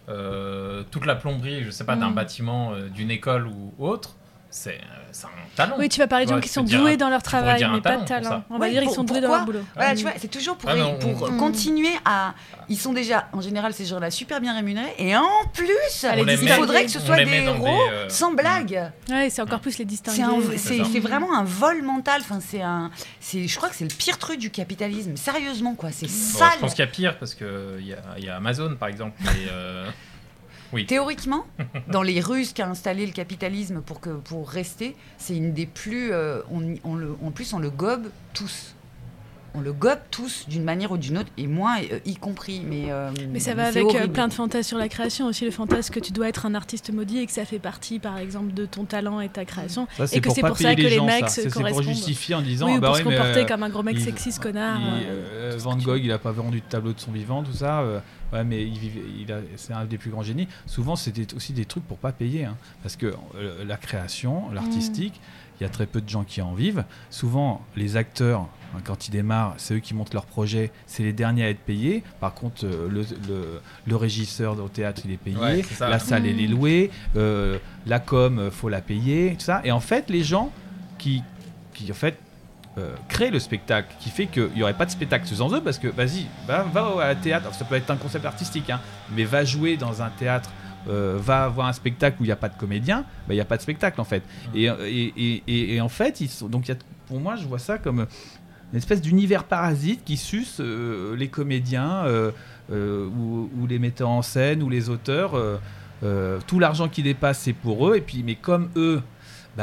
D: euh, toute la plomberie, je sais pas, mm. d'un bâtiment, euh, d'une école ou autre, c'est, c'est un talent.
G: Oui, tu vas parler de gens qui sont doués dans leur travail, mais pas de talent. On va dire qu'ils sont doués dans leur boulot.
F: Voilà, tu vois, c'est toujours pour, ah non, pour on... continuer à. Ils sont déjà, en général, ces gens-là super bien rémunérés, et en plus, il met, faudrait que ce soit des héros des, euh... sans blague.
G: Ouais, c'est encore plus les distinguer.
F: C'est, un, c'est, c'est vraiment un vol mental. Enfin, c'est un, c'est, je crois que c'est le pire truc du capitalisme. Sérieusement, quoi, c'est
D: bon,
F: sale.
D: Je pense qu'il y a pire parce que il y a, y a Amazon, par exemple. Et, euh... Oui.
F: Théoriquement, dans les ruses qu'a installé le capitalisme pour, que, pour rester, c'est une des plus... Euh, on, on le, en plus, on le gobe tous. On le gobe tous d'une manière ou d'une autre, et moi euh, y compris. Mais, euh,
G: mais ça va avec euh, plein de fantasmes sur la création aussi, le fantasme que tu dois être un artiste maudit et que ça fait partie, par exemple, de ton talent et ta création.
E: Ça, c'est
G: et que
E: pour
G: c'est
E: pas
G: pour ça que les
E: gens,
G: mecs
E: ça.
G: se
E: c'est,
G: correspondent.
E: C'est pour justifier en disant...
G: Oui,
E: ah bah
G: pour
E: ouais,
G: se comporter
E: euh,
G: comme un gros mec
E: il,
G: sexiste connard.
E: Il, euh, Van Gogh, il a pas vendu de tableau de son vivant, tout ça... Euh, Ouais, mais il vivait, il a, c'est un des plus grands génies. Souvent, c'était aussi des trucs pour pas payer, hein, parce que euh, la création, l'artistique, il mmh. y a très peu de gens qui en vivent. Souvent, les acteurs, hein, quand ils démarrent, c'est eux qui montent leur projet, c'est les derniers à être payés. Par contre, euh, le, le, le régisseur au théâtre, il est payé, ouais, c'est la salle, mmh. elle est louée, euh, la com, faut la payer, tout ça. Et en fait, les gens qui, qui en fait, Euh, créer le spectacle qui fait qu'il n'y aurait pas de spectacle sans eux, parce que vas-y, va, va à la théâtre, alors, ça peut être un concept artistique, hein, mais va jouer dans un théâtre, euh, va voir un spectacle où il n'y a pas de comédien, bah, il n'y a pas de spectacle en fait. Mmh. Et, et, et, et en fait, ils sont, donc, y a, pour moi, je vois ça comme une espèce d'univers parasite qui suce euh, les comédiens euh, euh, ou, ou les metteurs en scène ou les auteurs. Euh, euh, tout l'argent qu'ils dépassent, c'est pour eux, et puis, mais comme eux, bah,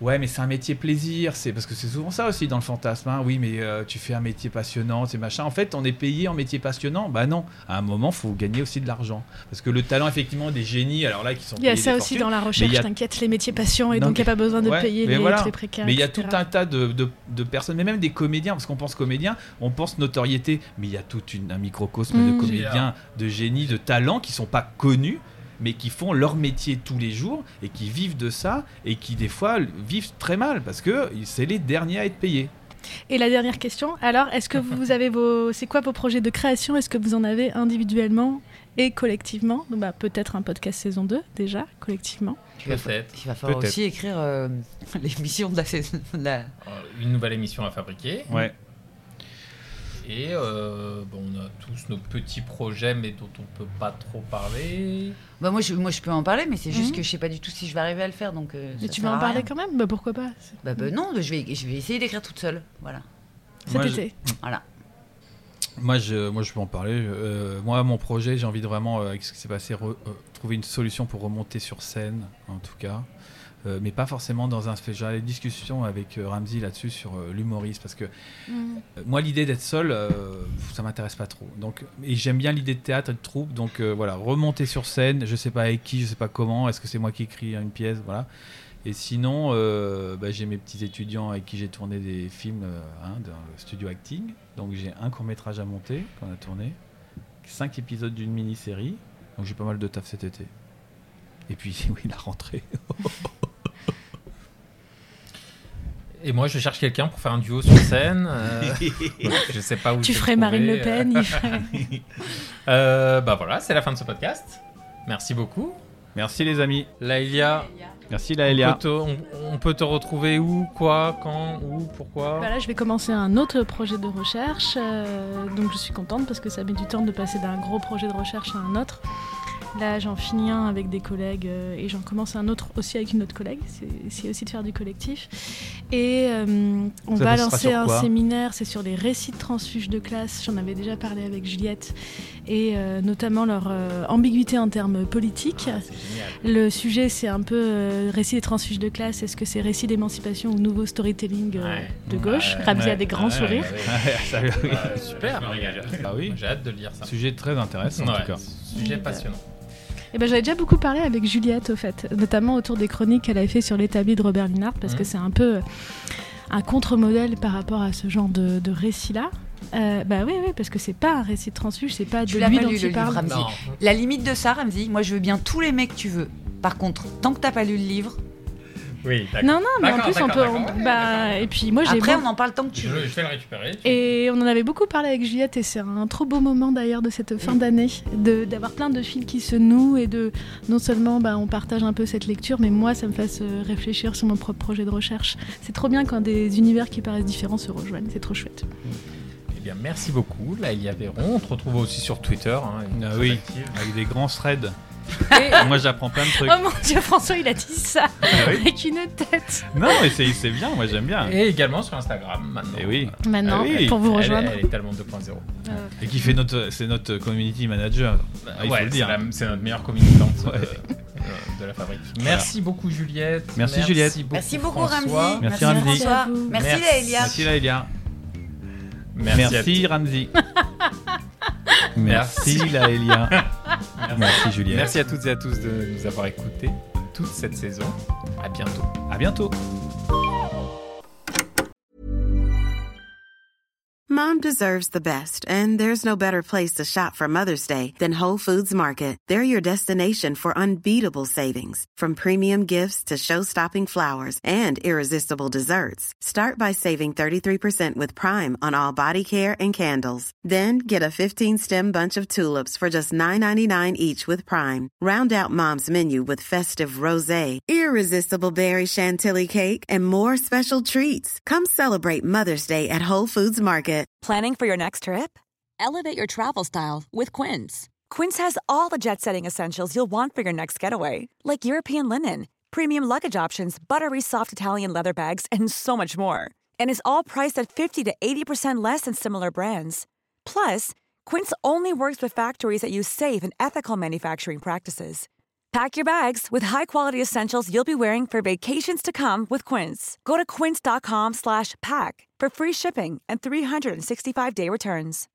E: Ouais, mais c'est un métier plaisir, c'est parce que c'est souvent ça aussi dans le fantasme. Hein. Oui, mais euh, tu fais un métier passionnant, c'est machin. En fait, on est payé en métier passionnant. Bah non, à un moment, faut gagner aussi de l'argent. Parce que le talent, effectivement, des génies, alors là, qui sont
G: Il y a
E: payés
G: ça
E: des
G: aussi
E: fortunes,
G: dans la recherche,
E: mais il y a-
G: t'inquiète, les métiers patients, et
E: Non,
G: donc il n'y a pas besoin de
E: ouais,
G: payer
E: mais
G: les
E: voilà.
G: très précaires.
E: Mais il y a
G: et
E: tout
G: cetera.
E: un tas de, de, de personnes, mais même des comédiens, parce qu'on pense comédiens, on pense notoriété, mais il y a tout une, un microcosme
G: Mmh.
E: de comédiens, de génies, de talents qui sont pas connus, mais qui font leur métier tous les jours et qui vivent de ça et qui des fois vivent très mal parce que c'est les derniers à être payés.
G: Et la dernière question, alors, est-ce que vous avez vos... C'est quoi vos projets de création ? Est-ce que vous en avez individuellement et collectivement ? Donc, bah, peut-être un podcast saison deux, déjà, collectivement.
F: Il va, fa-
D: Peut-être.
F: il va falloir
E: Peut-être.
F: aussi écrire euh, l'émission de la saison. de la-
D: Euh, Une nouvelle émission à fabriquer.
E: Ouais.
D: Et euh, bon, on a tous nos petits projets, mais dont on peut pas trop parler.
F: Bah moi, je, moi, je peux en parler, mais c'est juste
G: Mhm.
F: que je sais pas du tout si je vais arriver à le faire. Donc, euh,
G: Mais
F: ça
G: tu
F: sert
G: veux en
F: à
G: parler
F: rien.
G: quand même ? Bah, pourquoi pas ?
F: Bah, bah non, je vais, je vais essayer d'écrire toute seule. Voilà.
G: Cet
E: Moi,
G: été.
F: Voilà.
E: Moi je, moi, je peux en parler. Euh, moi, mon projet, j'ai envie de vraiment, euh, avec ce qui s'est passé, re- euh, trouver une solution pour remonter sur scène, en tout cas. Euh, mais pas forcément dans un... J'avais des discussions avec euh, Ramzy là-dessus sur euh, l'humoriste, parce que
G: Mm.
E: euh, moi, l'idée d'être seul, euh, ça m'intéresse pas trop. Donc, et j'aime bien l'idée de théâtre et de troupe, donc euh, voilà, remonter sur scène, je sais pas avec qui, je sais pas comment, est-ce que c'est moi qui écris une pièce, voilà. Et sinon, euh, bah, j'ai mes petits étudiants avec qui j'ai tourné des films euh, hein, dans le studio acting. Donc j'ai un court-métrage à monter qu'on a tourné, cinq épisodes d'une mini-série. Donc j'ai pas mal de taf cet été. Et puis oui, la rentrée.
D: Et moi, je cherche quelqu'un pour faire un duo sur scène. Euh, je sais pas où
G: Tu
D: je vais
G: ferais
D: le
G: Marine
D: trouver.
G: Le Pen, il ferait...
D: Euh, bah voilà, c'est la fin de ce podcast. Merci beaucoup.
E: Merci les amis.
D: Laëlia,
E: Merci
D: on
E: Laëlia.
D: peut, te, on, on peut te retrouver où, quoi, quand, où, pourquoi
G: Bah là, je vais commencer un autre projet de recherche, euh, donc je suis contente parce que ça met du temps de passer d'un gros projet de recherche à un autre. Là, j'en finis un avec des collègues euh, et j'en commence un autre aussi avec une autre collègue. C'est, c'est aussi de faire du collectif. Et euh, on
E: Ça,
G: va
E: ça sera
G: lancer
E: sur
G: un
E: quoi
G: séminaire, c'est sur les récits de transfuges de classe. J'en avais déjà parlé avec Juliette. Et euh, notamment leur euh, ambiguïté en termes politiques.
D: Ah, c'est génial.
G: Le sujet, c'est un peu euh, récit des transfuges de classe. Est-ce que c'est récit d'émancipation ou nouveau storytelling euh,
D: Ouais.
G: de gauche
D: Ouais,
G: Ramzy
E: ouais,
G: a des grands
D: Ouais,
G: sourires.
D: ouais, ouais.
E: Ça, oui.
D: Euh, super.
E: Ah oui.
D: J'ai hâte de lire ça.
E: Sujet très intéressant en
D: Ouais,
E: tout cas.
D: Sujet
G: Donc,
D: passionnant.
G: Et ben, j'avais déjà beaucoup parlé avec Juliette, au fait, notamment autour des chroniques qu'elle avait fait sur l'établi de Robert Linhart, parce
D: Mhm.
G: que c'est un peu un contre-modèle par rapport à ce genre de, de récit-là. Euh, bah oui, oui, parce que c'est pas un récit de transfuge, c'est pas
F: Tu
G: de
F: l'as
G: lui
F: pas
G: dont
F: lu,
G: il
F: le livre,
G: parle.
F: Ramzy.
D: Non.
F: La limite de ça, Ramzy, moi je veux bien tous les mecs que tu veux. Par contre, tant que t'as pas lu le livre,
D: Oui, d'accord.
G: Non, non, mais en
D: D'accord,
G: plus on
D: d'accord,
G: peut.
D: d'accord,
G: on-
D: ouais,
G: bah,
D: d'accord.
G: et puis moi j'ai.
F: après
G: beau-
F: on en parle tant que tu
D: Je,
F: veux.
D: je vais le récupérer.
G: Et on en avait beaucoup parlé avec Juliette et c'est un trop beau moment d'ailleurs de cette fin d'année, de, d'avoir plein de fils qui se nouent et de non seulement bah, on partage un peu cette lecture, mais moi ça me fasse euh, réfléchir sur mon propre projet de recherche. C'est trop bien quand des univers qui paraissent différents se rejoignent, c'est trop chouette.
D: Eh bien, merci beaucoup, Laëlia Véron. On te retrouve aussi sur Twitter. Hein, elle est
E: Ah
D: très
E: oui,
D: active.
E: avec des grands threads.
G: Et-
E: Moi j'apprends plein de trucs.
G: Oh mon dieu, François il a dit ça
E: Ah oui.
G: avec une tête.
E: Non mais c'est, c'est bien, moi j'aime bien.
D: Et également sur Instagram maintenant.
E: Et oui.
G: Maintenant,
E: Ah oui.
G: pour vous
D: Elle,
G: rejoindre.
D: elle est tellement deux point zéro.
E: Et qui fait notre, c'est notre community manager. Ah, il faut
D: ouais,
E: le
D: c'est,
E: dire.
D: la- c'est notre meilleure communicante
E: Ouais.
D: euh, euh, de la fabrique. Merci beaucoup Juliette.
E: Merci, Juliette.
D: beaucoup,
F: Merci beaucoup
D: François.
F: Ramzy.
E: Merci, Ramzy.
F: François.
G: Merci à vous.
F: Merci
D: Merci.
F: Laëlia.
E: Merci Laëlia.
D: Merci, à
E: Merci Ramzy. Merci Laëlia. Merci Juliette.
D: Merci à toutes et à tous de nous avoir écoutés toute cette saison. À bientôt.
E: À bientôt.
A: Mom deserves the best, and there's no better place to shop for Mother's Day than Whole Foods Market. They're your destination for unbeatable savings, from premium gifts to show-stopping flowers and irresistible desserts. Start by saving thirty-three percent with Prime on all body care and candles. Then get a fifteen-stem bunch of tulips for just nine ninety-nine each with Prime. Round out Mom's menu with festive rosé, irresistible berry chantilly cake, and more special treats. Come celebrate Mother's Day at Whole Foods Market.
H: Planning for your next trip? Elevate your travel style with Quince. Quince has all the jet-setting essentials you'll want for your next getaway, like European linen, premium luggage options, buttery soft Italian leather bags, and so much more. And is all priced at fifty to eighty percent less than similar brands. Plus, Quince only works with factories that use safe and ethical manufacturing practices. Pack your bags with high-quality essentials you'll be wearing for vacations to come with Quince. Go to quince.com slash pack for free shipping and three sixty-five day returns.